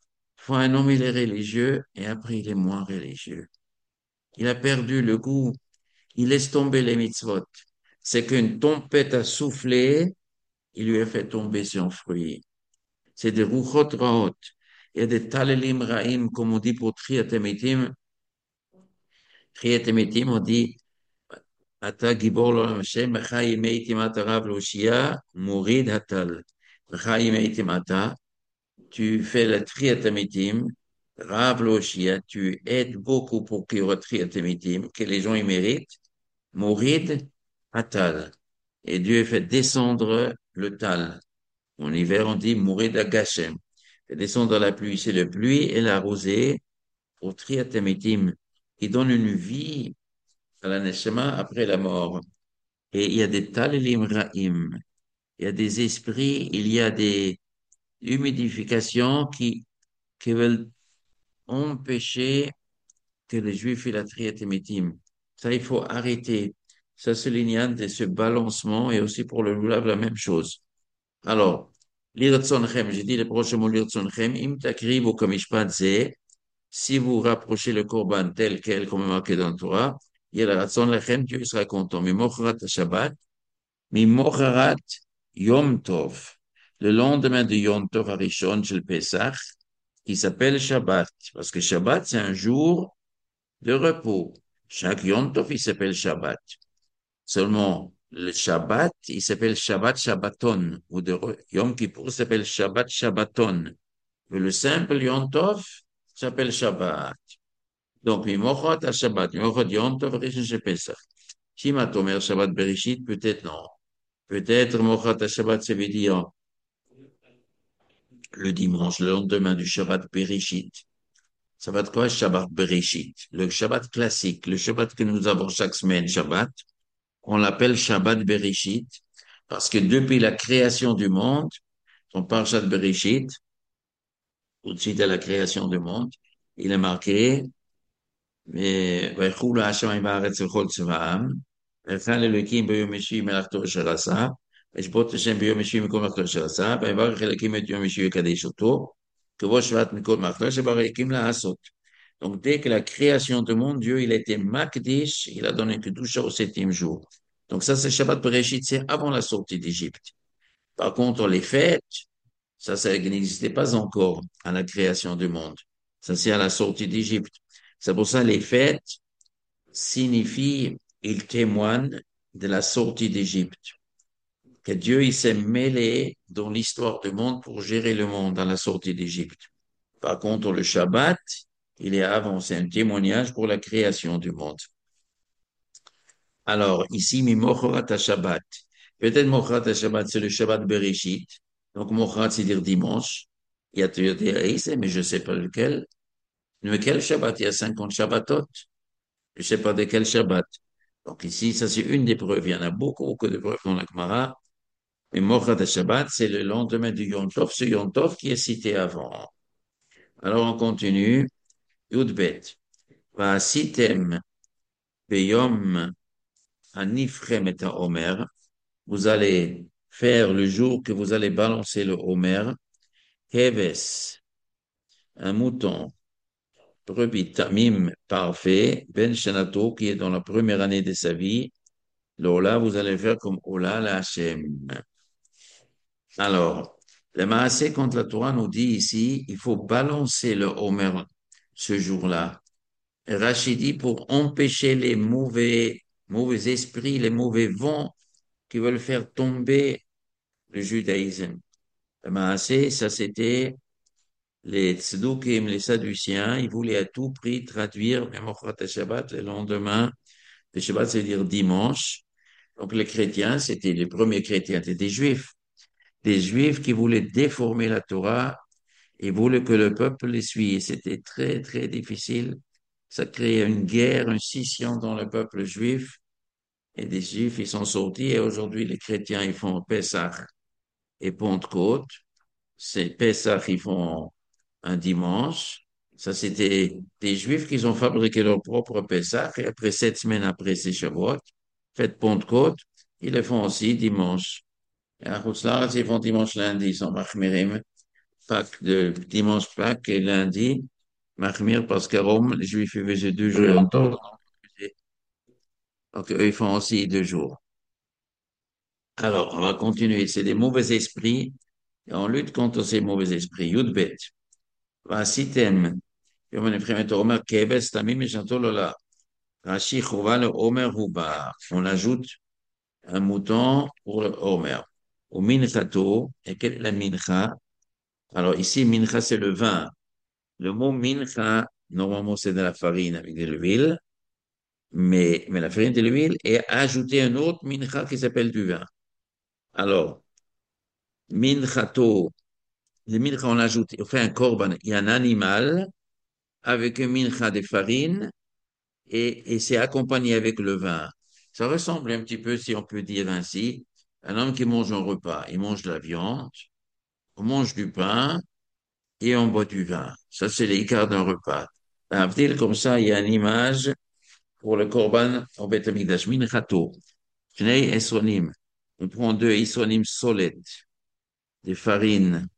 Fois un homme, il est religieux et après, il est moins religieux. Il a perdu le goût. Il laisse tomber les mitzvot. C'est qu'une tempête a soufflé, il lui a fait tomber son fruit. C'est des rouchot raot. Il y a des talelim raim, comme on dit pour Triat Emitim. Triat Emitim, on dit, Ata gibor l'olam Hashem, mecha yimei timat arav l'oshia, mourid hatal. Mecha yimei timata, tu fais la Triat Emitim, Rav l'oshia, tu aides beaucoup pour qu'il y ait Triat Emitim, que les gens y méritent. Mourid hatal. Et Dieu fait descendre le tal. En hiver, on dit mourir d'Agashem. Fait descendre la pluie. C'est la pluie et la rosée au triatamitim qui donne une vie à la neshama après la mort. Et il y a des talelim ra'im. Il y a des esprits, il y a des humidifications qui, qui veulent empêcher que les Juifs aient la triatamitim. Ça, il faut arrêter. Ça, c'est l'ignan de ce balancement et aussi pour le lulav, la même chose. Alors, l'irtsonchem, j'ai dit le prochain mot l'irtsonchem, im takribu kamishpat ze, si vous rapprochez le korban tel quel, comme marqué dans le Torah, il y a la ratson lechem, Dieu sera content. Mimocharat Shabbat, mimocharat Yom Tov, le lendemain de Yom Tov Arishon, chez le Pesach, qui s'appelle Shabbat, parce que Shabbat, c'est un jour de repos. Chaque Yom Tov, il s'appelle Shabbat. Seulement, le Shabbat, il s'appelle Shabbat Shabbaton, ou de Yom Kippour s'appelle Shabbat Shabbaton. Mais le simple Yom Tov s'appelle Shabbat. Donc, Mimochot à Shabbat, Mimochot Yom Tov, Rishon Pesach. Si ma Tomer Shabbat Bereshit, peut-être non. Peut-être Mimochot à Shabbat, ça veut dire le dimanche, le lendemain du Shabbat Bereshit. Ça va être quoi, Shabbat Bereshit? Le Shabbat classique, le Shabbat que nous avons chaque semaine, Shabbat. On l'appelle Shabbat Bereshit parce que depuis la création du monde, on parle Shabbat Bereshit, tout de suite à la création du monde, il est marqué, mais, ויחולו השמיים והארץ וכל צבאם, ויחל אלוקים ביום השישי מלאכתו אשר עשה, וישבות השם ביום השישי מכל מלאכתו אשר עשה, ויברך אלוקים את יום השישי ויקדש אותו, כבוד שבט מכל מלאכתו אשר אלוקים לעשות. Donc, dès que la création du monde, Dieu, il a été Makdish, il a donné que douze au septième jour. Donc, ça, c'est Shabbat Bereshit, c'est avant la sortie d'Égypte. Par contre, les fêtes, ça, ça n'existait pas encore à la création du monde. Ça, c'est à la sortie d'Égypte. C'est pour ça les fêtes signifient, ils témoignent de la sortie d'Égypte. Que Dieu, il s'est mêlé dans l'histoire du monde pour gérer le monde à la sortie d'Égypte. Par contre, le Shabbat, il est avant, c'est un témoignage pour la création du monde. Alors, ici, Mimochorat à Shabbat. Peut-être Mochorat à Shabbat, c'est le Shabbat Bereshit. Donc, Mochorat, c'est dire dimanche. Il y a Théotéaïs, mais je ne sais pas lequel. Mais quel Shabbat? Il y a cinquante Shabbatot. Je ne sais pas de quel Shabbat. Donc, ici, ça, c'est une des preuves. Il y en a beaucoup, beaucoup de preuves dans la Gemara. Mais Mochorat à Shabbat, c'est le lendemain du Yom Tov, ce Yom Tov qui est cité avant. Alors, on continue. Yudbet. Va sitem beyom anifrem et Omer. Vous allez faire le jour que vous allez balancer le Homer, Keves, un mouton, brebis tamim parfait, Ben Shanato, qui est dans la première année de sa vie, l'Ola, vous allez faire comme Ola la Hashem. Alors, le Maasé contre la Torah nous dit ici, il faut balancer le Homer ce jour-là. Rachid dit pour empêcher les mauvais, mauvais esprits, les mauvais vents qui veulent faire tomber le judaïsme. Le Maasé, ça c'était les Tzedoukim, les Sadduciens, ils voulaient à tout prix traduire Memochat Shabbat le lendemain. Le Shabbat, c'est-à-dire dimanche. Donc les chrétiens, c'était les premiers chrétiens, c'était des juifs. Des juifs qui voulaient déformer la Torah et voulaient que le peuple les suive. C'était très, très difficile. Ça créait une guerre, une scission dans le peuple juif. Et des juifs, ils sont sortis. Et aujourd'hui, les chrétiens, ils font Pessah et Pentecôte. C'est Pessah, ils font un dimanche. Ça, c'était des Juifs qui ont fabriqué leur propre Pessah. Et après, sept semaines après, c'est Shavuot. Fête Pentecôte. Ils le font aussi dimanche. Et à Khoutslarat, ils font dimanche lundi, ils sont Machmirim. Pâques, de dimanche Pâques et lundi, Mahmir, parce qu'à Rome, les Juifs ils faisaient deux jours en temps. Donc, eux, ils font aussi deux jours. Alors, on va continuer. C'est des mauvais esprits et on lutte contre ces mauvais esprits. Yudbet. Vasitem. Yom Nefremet Omer Kebes Tamim Meshantolola. Rashi Chouva le Omer Huba. On ajoute un mouton pour le Omer. Au minchato. Et quelle est la mincha? Alors, ici, mincha, c'est le vin. Le mot mincha, normalement, c'est de la farine avec de l'huile. Mais, mais la farine de l'huile est ajoutée un autre mincha qui s'appelle du vin. Alors, minchato, le mincha, on ajoute, on fait un korban, il y a un animal avec un mincha de farine et, et c'est accompagné avec le vin. Ça ressemble un petit peu, si on peut dire ainsi, un homme qui mange un repas. Il mange de la viande, on mange du pain et on boit du vin. Ça, c'est l'écart d'un repas. À Avdil, comme ça, il y a une image pour le korban au Beth Amikdash. Minchato, Shnei Esronim. On prend deux Esronim solides, des farines.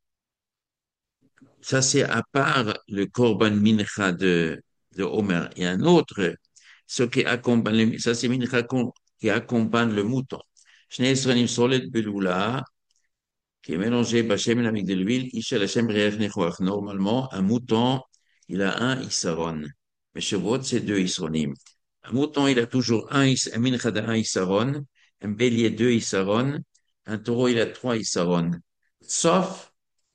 Ça, c'est à part le korban mincha de, de Omer. Il y a un autre, ce qui accompagne, le- ça c'est mincha con- qui accompagne le mouton. Shnei Esronim solid beloula, qui est mélangé bachem avec de l'huile, ishel Hashem re'ech nechoach. Normalement, un mouton, il a un isaron. Mais Shavuot, c'est deux isronim. Un mouton, il a toujours un, is- un mincha de un isaron, un bélier deux isaron, un taureau, il a trois isaron. Sauf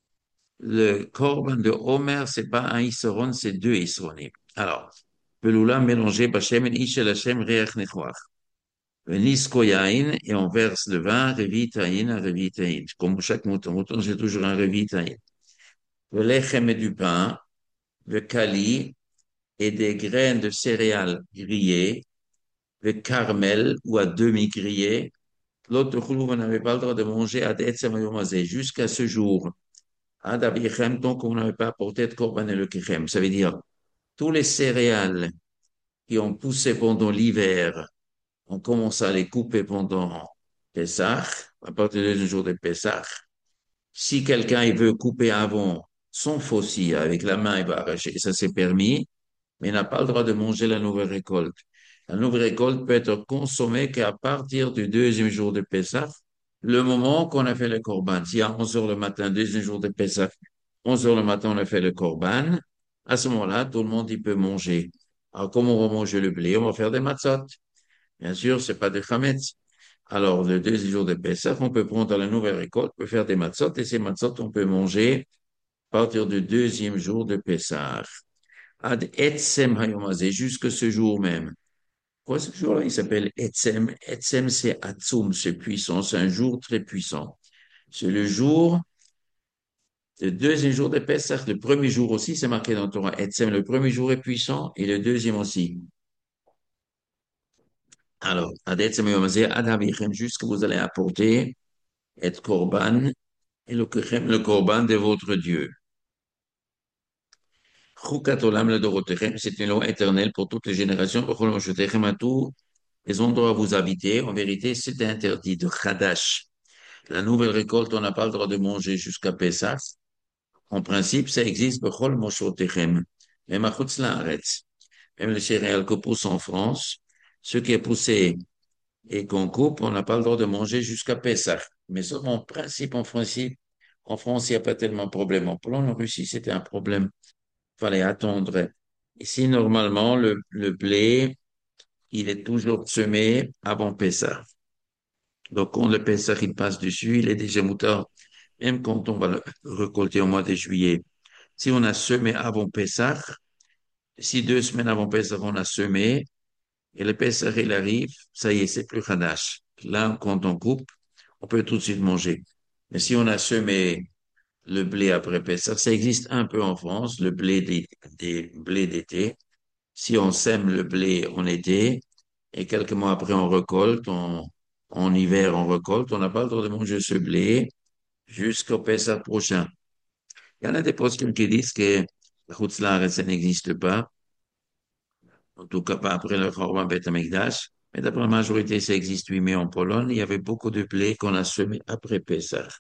le korban de Homer, c'est pas un isaron, c'est deux isronim. Alors, Peloula mélangé bachem ishel Hashem re'ech nechoach. Nisko yain, et on verse le vin, revitaïn, un revitaïn. Comme chaque mouton, mouton, j'ai toujours un revitaïn. Le lechem et du pain, le kali et des graines de céréales grillées, le carmel ou à demi grillé. L'autre jour, vous n'avez pas le droit de manger à Detsamayomazé jusqu'à ce jour. Ad abichem, donc on n'avait pas apporté de korban et le kichem. Ça veut dire, tous les céréales qui ont poussé pendant l'hiver, on commence à les couper pendant Pessah, à partir du jour de Pessah. Si quelqu'un il veut couper avant son faucille avec la main, il va arracher, ça c'est permis, mais il n'a pas le droit de manger la nouvelle récolte. La nouvelle récolte peut être consommée qu'à partir du deuxième jour de Pessah, le moment qu'on a fait le korban. Si à onze heures le matin, deuxième jour de Pessah, onze heures le matin, on a fait le korban, à ce moment-là, tout le monde il peut manger. Alors, comment on va manger le blé? On va faire des matzot. Bien sûr, c'est pas de chametz. Alors, le deuxième jour de Pessah, on peut prendre la nouvelle récolte, on peut faire des matzot, et ces matzot, on peut manger à partir du deuxième jour de Pessah. Ad Etzem Hayomazé, jusque ce jour même. Quoi, ce jour-là, il s'appelle Etzem. Etzem, c'est Atzum, c'est puissant, c'est un jour très puissant. C'est le jour, le deuxième jour de Pessah, le premier jour aussi, c'est marqué dans le Torah. Etzem, le premier jour est puissant, et le deuxième aussi. Alors, Ad Etzem Hayomazé, Ad Havichem, jusque vous allez apporter et korban, et le, le korban de votre Dieu. Chukat olam ledorotechem, c'est une loi éternelle pour toutes les générations. Bechol moshetechem, à tous les endroits où vous habitez. En vérité, c'est interdit de Chadash. La nouvelle récolte, on n'a pas le droit de manger jusqu'à Pessah. En principe, ça existe bechol moshetechem. Même à Chutz Laaretz, même les céréales que poussent en France, ce qui est poussé et qu'on coupe, on n'a pas le droit de manger jusqu'à Pessah. Mais ça, en principe, en principe, en France, il n'y a pas tellement de problème. En Pologne, en Russie, c'était un problème. Fallait attendre. Ici, normalement, le, le blé, il est toujours semé avant Pessah. Donc, quand le Pessah, il passe dessus, il est déjà moutard, même quand on va le récolter au mois de juillet. Si on a semé avant Pessah, si deux semaines avant Pessah, on a semé, et le Pessah, il arrive, ça y est, c'est plus Hadash. Là, quand on coupe, on peut tout de suite manger. Mais si on a semé le blé après Pessah, ça existe un peu en France, le blé des, des blés d'été. Si on sème le blé en été et quelques mois après on récolte, on- en hiver on récolte, on n'a pas le droit de manger ce blé jusqu'au Pessah prochain. Il y en a des postes qui disent que la Chutzlaret, ça n'existe pas, en tout cas pas après le Chorban Beth Amikdash, mais d'après la majorité, ça existe, oui, mais en Pologne, il y avait beaucoup de blé qu'on a semé après Pessah.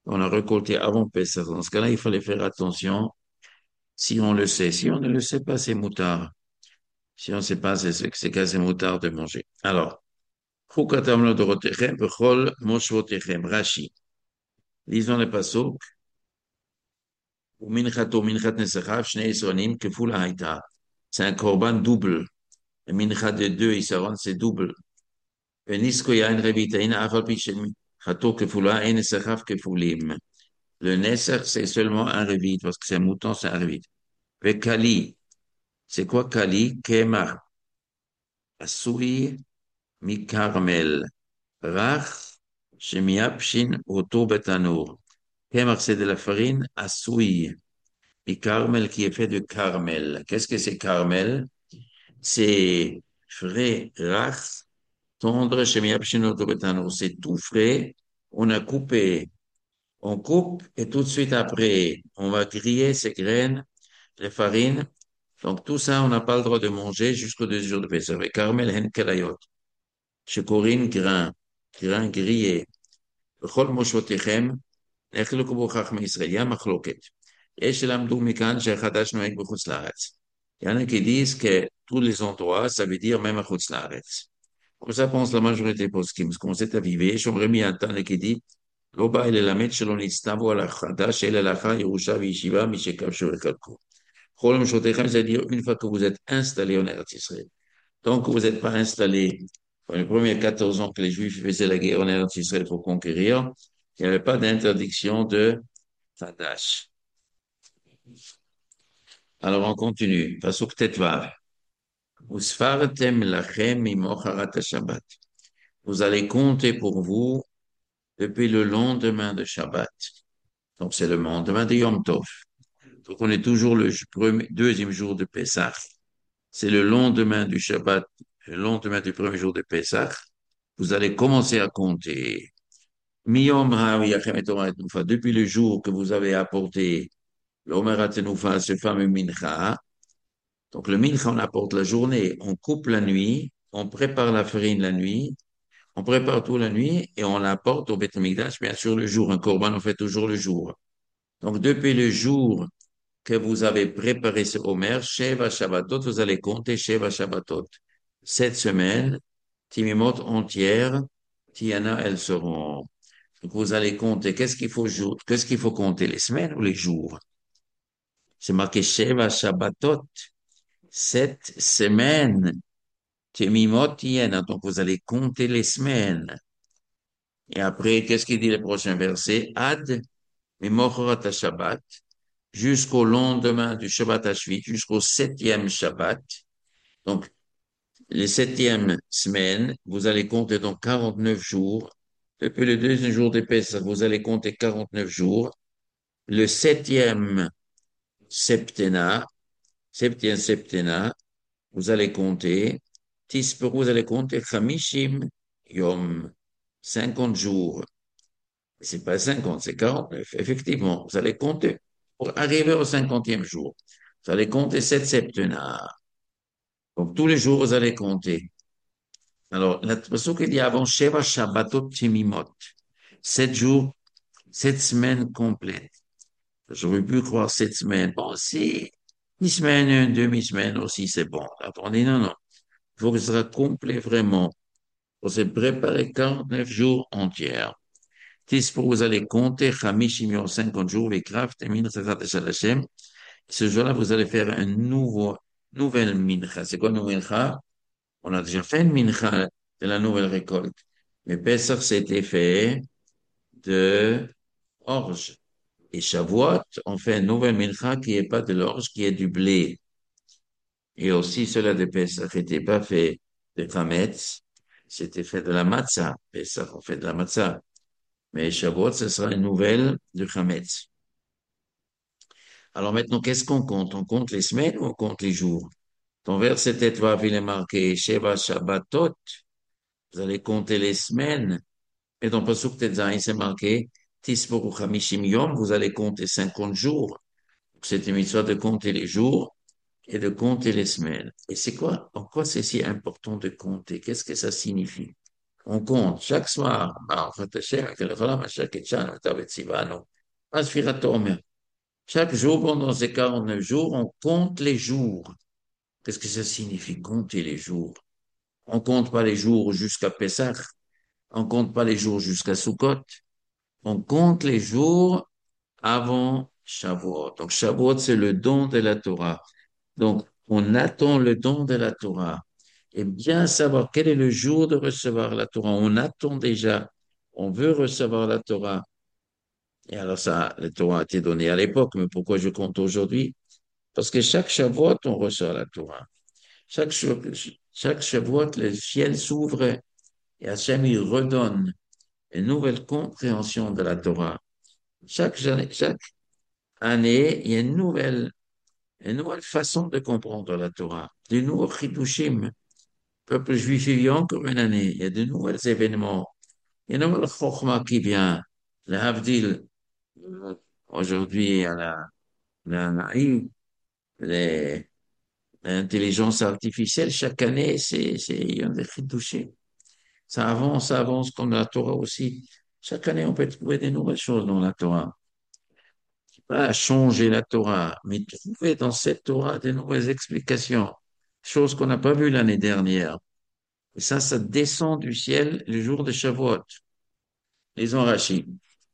On a récolté avant Pessah. Dans ce cas-là, il fallait faire attention si on le sait. Si on ne le sait pas, c'est moutard. Si on ne sait pas, c'est c'est quasi moutard de manger. Alors, Chukatam lo dorotechem bechol moshvotechem. Rashi. Lisons le pasuk. Uminchato minchat nesachav shnei isronim kefula haïta. C'est un korban double. Le minchat de deux isaron, c'est double. Venisko yain revitaïn afal pichem. Chato kefula ein nesachav kefulim. Le nesach, c'est seulement un revit, parce que c'est un mouton, c'est un revit. Le kali, c'est quoi kali? Kemar, asui, mi karmel, rach, shemiapshin, oto betanur. Kemar, c'est de la farine, asui, mi karmel, qui est fait de carmel. Qu'est-ce que c'est carmel? C'est frais, rach, tendre, shemiapshin, oto betanur. C'est tout frais. On a coupé, on coupe, et tout de suite après, on va griller ces graines, les farines. Donc, tout ça, on n'a pas le droit de manger jusqu'au deux jours de Pessah. Avec Carmel hen kelayot. Shekorin grain, grain grillé. Bechol moshotechem, נחלקו בו חכמי ישראל. Il y a מחלוקת. יש שלמדו מכאן שהחדש נוהג בחוץ לארץ. Il y en a qui disent que tous les endroits, ça veut dire même à חוץ לארץ. Comme ça pense la majorité des poskim. Parce qu'on s'est avivé, j'aimerais mis un temps qui dit, לא בא ללמד שלא נצטוו על החדש, אלא לאחר ירושה וישיבה משכבשו וחלקו. חול משותיכם, c'est-à-dire une fois que vous êtes installé en Eretz Israël. Tant que vous n'êtes pas installé, dans les premiers quatorze ans que les Juifs faisaient la guerre en Eretz Israël pour conquérir, il n'y avait pas d'interdiction de Fadash. Alors on continue. Pasuk Tetvav. Usfartem lachem imocharat Shabbat. Vous allez compter pour vous depuis le lendemain de Shabbat. Donc c'est le lendemain de Yom Tov. Donc on est toujours le premier, deuxième jour de Pessah. C'est le lendemain du Shabbat, le lendemain du premier jour de Pessah. Vous allez commencer à compter. Miyom ha'aviyachem et Omer Tenoufa, depuis le jour que vous avez apporté l'Omer Tenoufa, ce fameux mincha. Donc le mincha, on apporte la journée, on coupe la nuit, on prépare la farine la nuit, on prépare tout la nuit et on l'apporte au Beth Amikdash, bien sûr le jour. Un korban, on fait toujours le jour. Donc depuis le jour que vous avez préparé ce Omer, Sheva Shabbatot, vous allez compter Sheva Shabbatot. Cette semaine, Timimot entière, Tiana, elles seront. Donc vous allez compter, qu'est-ce qu'il faut, jou- qu'est-ce qu'il faut compter, les semaines ou les jours? C'est marqué Sheva Shabbatot, sept semaines, Timimot Tiana, donc vous allez compter les semaines. Et après, qu'est-ce qu'il dit le prochain verset? Ad, Mimochorat Shabbat, jusqu'au lendemain du Shabbat Hashvit, jusqu'au septième Shabbat. Donc, les septièmes semaines, vous allez compter donc quarante-neuf jours. Depuis le deuxième jour de Pessah, vous allez compter quarante-neuf jours. Le septième septennat, septième septennat, vous allez compter. Tisper, vous allez compter Chamishim Yom, cinquante jours. C'est pas cinquante, c'est quarante-neuf. Effectivement, vous allez compter pour arriver au cinquantième jour. Vous allez compter sept septennats. Donc, tous les jours, vous allez compter. Alors, la façon qu'il dit avant, Sheva Shabbatot Timimot. Sept jours, sept semaines complètes. J'aurais pu croire sept semaines. Bon, si, une semaine, une demi-semaine aussi, c'est bon. Attendez, non, non. Il faut que ce soit complet vraiment. Pour se préparer quarante-neuf jours entiers. Tis pour vous allez compter, Chamishim Yom, cinquante jours, Vekraft, et Mincha Chadashat Hashem. Ce jour-là, vous allez faire un nouveau, nouvelle mincha. C'est quoi une nouvelle mincha? On a déjà fait une mincha de la nouvelle récolte. Mais Pessah, c'était fait de orge. Et Shavuot, on fait une nouvelle mincha qui est pas de l'orge, qui est du blé. Et aussi, cela de Pessah n'était pas fait de chametz, c'était fait de la matzah. Pessah, on fait de la matzah. Mais Shavuot, ce sera une nouvelle de chametz. Alors maintenant, qu'est-ce qu'on compte? On compte les semaines ou on compte les jours? Ton verset Tetvav, il est marqué Sheva Shabbatot. Vous allez compter les semaines. Et dans Pasuk Tetzain, c'est marqué Tisporu Chamishim Yom. Vous allez compter cinquante jours. C'est une histoire de compter les jours et de compter les semaines. Et c'est quoi? En quoi c'est si important de compter? Qu'est-ce que ça signifie? On compte chaque soir. Baruch Hashem, Kel Olam, Asher Kitshanu, Tavet Tzivanu, Asfirat Omer. Chaque jour, pendant ces quarante-neuf jours, on compte les jours. Qu'est-ce que ça signifie, compter les jours? On compte pas les jours jusqu'à Pessah. On compte pas les jours jusqu'à Sukkot. On compte les jours avant Shavuot. Donc, Shavuot, c'est le don de la Torah. Donc, on attend le don de la Torah. Et bien savoir quel est le jour de recevoir la Torah. On attend déjà. On veut recevoir la Torah. Et alors ça, la Torah a été donnée à l'époque, mais pourquoi je compte aujourd'hui? Parce que chaque Shavuot, on reçoit la Torah. Chaque, chaque Shavuot, le ciel s'ouvre et Hachem, il redonne une nouvelle compréhension de la Torah. Chaque, chaque année, il y a une nouvelle, une nouvelle façon de comprendre la Torah. De nouveaux chidushim. Le peuple juif vit encore une année. Il y a de nouveaux événements. Il y a une nouvelle chokma qui vient. Le Havdil, euh, aujourd'hui, à la, la, la- les- l'intelligence artificielle, chaque année, c'est, c'est, il y a des chidushim. Ça avance, ça avance comme la Torah aussi. Chaque année, on peut trouver des nouvelles choses dans la Torah. Pas changer la Torah, mais trouver dans cette Torah des nouvelles explications, choses qu'on n'a pas vues l'année dernière. Et ça, ça descend du ciel le jour de Shavuot. Les enrachis.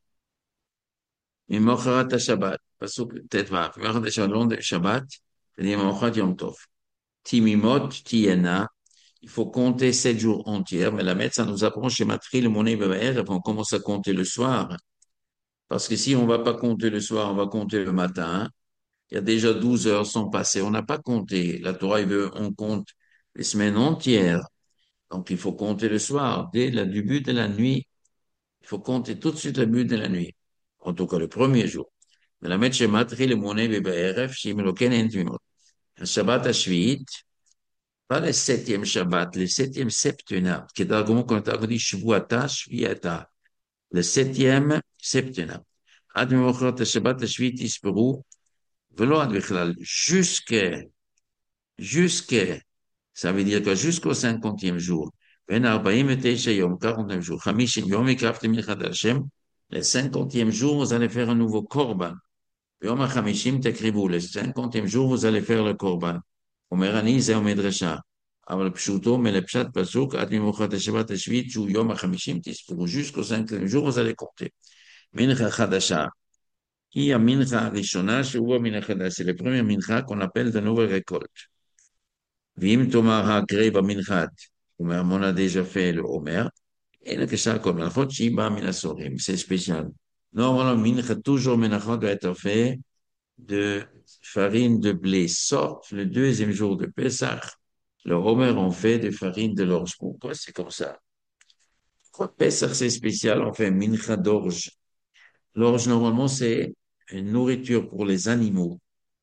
ממחרת השבת, פסוק ט"ו, ממחרת השלום de Shabbat, c'est-à-dire ממחרת Yom Tov. Timimot, Tiena, il faut compter sept jours entiers, mais la médecin nous apprend chez Matri, le monnaie on commence à compter le soir, parce que si on va pas compter le soir, on va compter le matin. Il y a déjà douze heures sont passées, on n'a pas compté. La Torah, il veut, on compte les semaines entières. Donc, il faut compter le soir, dès le début de la nuit. Il faut compter tout de suite le début de la nuit. En tout cas, le premier jour. מלמד שמתחיל למונה ובערב, שאם לא כן אין תמימות. השבת השביעית, pas le septième Shabbat, le septième Septuna, qui est d'argument quand on dit Shvuata, Shviata, le septième Septuna. עד ממחרת השבת השביעית יספרו, ולא עד בכלל, jusqu'à, jusqu'à, ça veut dire que jusqu'au cinquantième jour, בין ארבעים ותשע יום, quarante-neuf jours, חמישים יום הקרבתם מלכת השם, le cinquantième jour, vous allez faire un nouveau korban. Yom HaChamishim tekrivu, le cinquantième jour, vous allez faire le korban. Omer ani, c'est au Medrasha. אבל פשוטו מלפשט פסוק, עד ממוחרת השבת השביעית, שהוא יום החמישים, תספרו, jusqu'au cinquième jour, vous allez compter. מנחה חדשה, היא המנחה הראשונה, שהוא המנחה החדש, c'est le premier mincha qu'on appelle de nouvelle récolte. ואם תאמר הקרא במנחת, אומר, on a déjà fait le Omer, et le כשל כל מלאכות, שהיא באה מן הסורים, c'est spécial. Normalement, mincha, toujours mincha doit être fait de farine de blé, sauf le deuxième jour de Pessah. Le Homer en fait de farine de l'orge. Pourquoi c'est comme ça? Pourquoi Pessah c'est spécial? On fait mincha d'orge. L'orge, normalement, c'est une nourriture pour les animaux.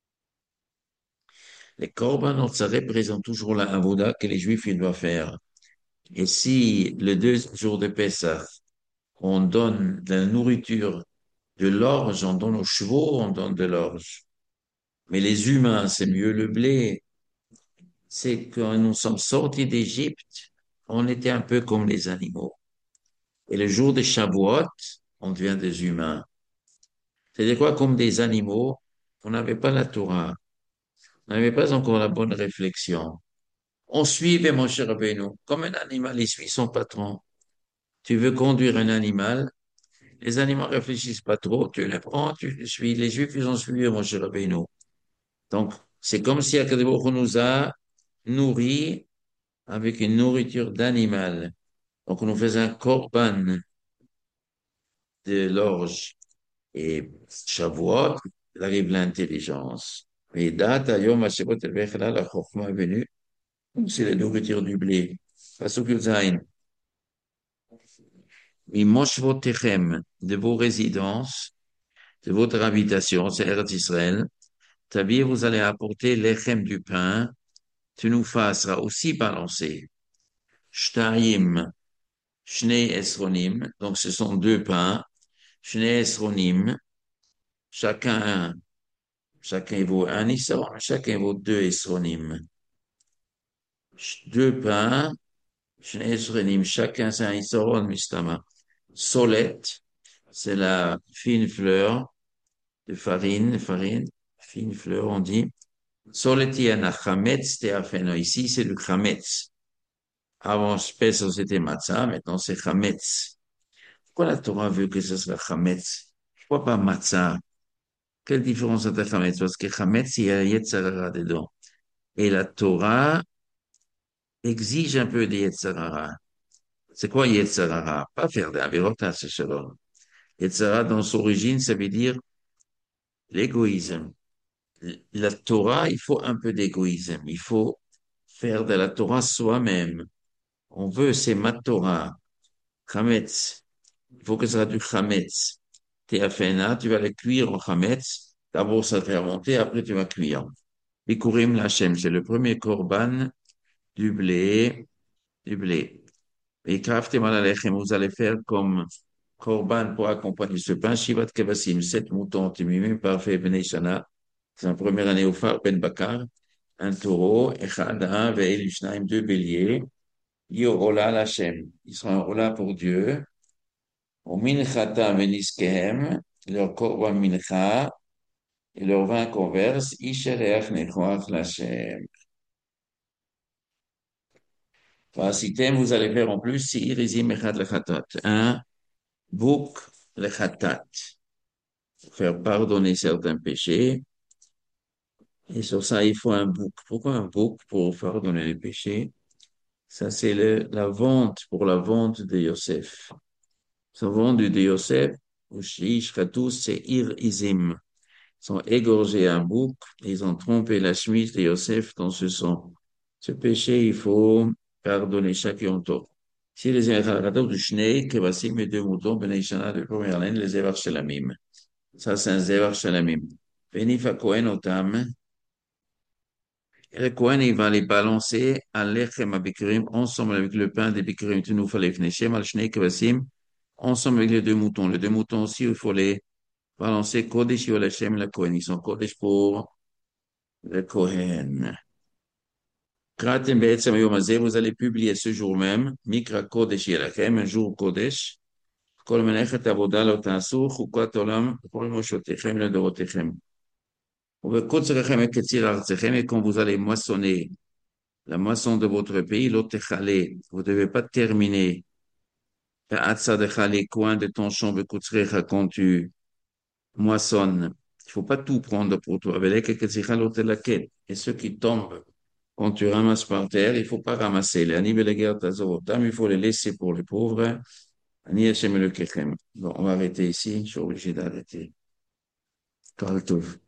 Les korbanot, ça représente toujours la avoda que les Juifs ils doivent faire. Et si le deuxième jour de Pessah, on donne de la nourriture de l'orge, on donne aux chevaux, on donne de l'orge. Mais les humains, c'est mieux le blé. C'est quand nous sommes sortis d'Égypte, on était un peu comme les animaux. Et le jour de Shavuot, on devient des humains. C'est quoi comme des animaux? On n'avait pas la Torah. On n'avait pas encore la bonne réflexion. On suivait mon cher Rabbeinu. Comme un animal, il suit son patron. Tu veux conduire un animal, les animaux réfléchissent pas trop, tu le prends, tu le suis. Les Juifs, ils ont suivi mon cher Rabbeinu. Donc, c'est comme si Akadosh Baruch Hu nous a nourris avec une nourriture d'animal. Donc, on nous faisait un korban de l'orge. Et Shavuot, il arrive l'intelligence. Et date, Yom HaShabbat, el la Chokhmah est venue. C'est la nourriture du blé. Pasuk Yuzain. Mimoshvotechem, de vos résidences, de votre habitation, c'est Eretz Israël. Tabier, vous allez apporter l'echem du pain. Tu nous sera aussi balancé. Shtaim, Shnei Esronim. Donc, ce sont deux pains. Shnei Esronim. Chacun, chacun vaut un isron, chacun vaut deux isronim. Deux pains, Shnei Shrenim, chacun c'est un Isaron Mistama. Solette, c'est la fine fleur de farine, farine, fine fleur, on dit. Soleti ana chametz teafeno. Ici, c'est le chametz. Avant, Pesach, c'était matzah, maintenant c'est chametz. Pourquoi la Torah veut que ce soit chametz? Pourquoi pas matzah? Quelle différence entre chametz? Parce que chametz, il y a yetzarara dedans. Et la Torah exige un peu de yetzarara. C'est quoi yetzarara? Pas faire des avérotas, c'est shalom. Yetzarara, dans son origine, ça veut dire l'égoïsme. La Torah, il faut un peu d'égoïsme. Il faut faire de la Torah soi-même. On veut, c'est ma Torah. Chametz. Il faut que ça soit du chametz. Théafena, tu vas le cuire au chametz. D'abord, ça te fait remonter, après tu vas cuire. Bikurim Lachem, c'est le premier korban du blé, du blé. Et kraftem al alechem, vous allez faire comme korban pour accompagner ce pain. Shivat kevasim, sept moutons timimim, parfait, bnei shana. C'est la première année au phare, ben bakar. Un taureau, echad, un, ve'el, shnaim, deux béliers. Yohola Lachem. Ils seront un rola pour Dieu. Au minchata veniskehem, leur korban mincha, et leur vin qu'on verse, ishereach nechoach Lachem. Vasitem, vous allez faire en plus, si irizim echad lechatat. Un bouc lechatat. Pour faire pardonner certains péchés. Et sur ça, il faut un bouc. Pourquoi un bouc? Pour pardonner les péchés. Ça, c'est le, la vente, pour la vente de Yosef. Ils ont vendu de Yosef, au Shish, tous, c'est Ir Izim. Ils ont égorgé un bouc et ils ont trompé la chemise de Yosef dans ce sang. Ce péché, il faut pardonner chaque yonto. Si les Erharatot du Shnei, Kevassim et deux moutons, Bnei Shana de première laine, les Evar Shelamim. Ça, c'est un Zevar Shelamim. Venifa Kohen Otam. Et le Kohen, il va les balancer à l'Echem Abikurim, ensemble avec le pain des Bikurim, tu nous fallait Fneshem, al Shnei Kevassim, ensemble avec les deux moutons. Les deux moutons aussi, il faut les balancer Kodesh Yolashem la Kohen. Ils sont Kodesh pour le Kohen. Kratem Be'etzem Yom Hazeh, vous allez publier ce jour même, Mikra Kodesh Yelachem, un jour Kodesh, Kol Menechet Avodah Lo Ta'asu, Chukot Olam, Kol Moshotechem Le Dorotechem. Uvekotzerechem et Ketzir Artechem, et quand vous allez moissonner la moisson de votre pays, l'otechale, vous ne devez pas terminer Ta'atsa de coin de ton champ, Bekutzerecha, quand tu moissonnes. Il faut pas tout prendre pour toi. Et ceux qui tombent quand tu ramasses par terre, il faut pas ramasser. Les animaux il faut les laisser pour les pauvres. Ani Hashem le Kechem. Bon, on va arrêter ici. Je suis obligé d'arrêter. Kol Tov.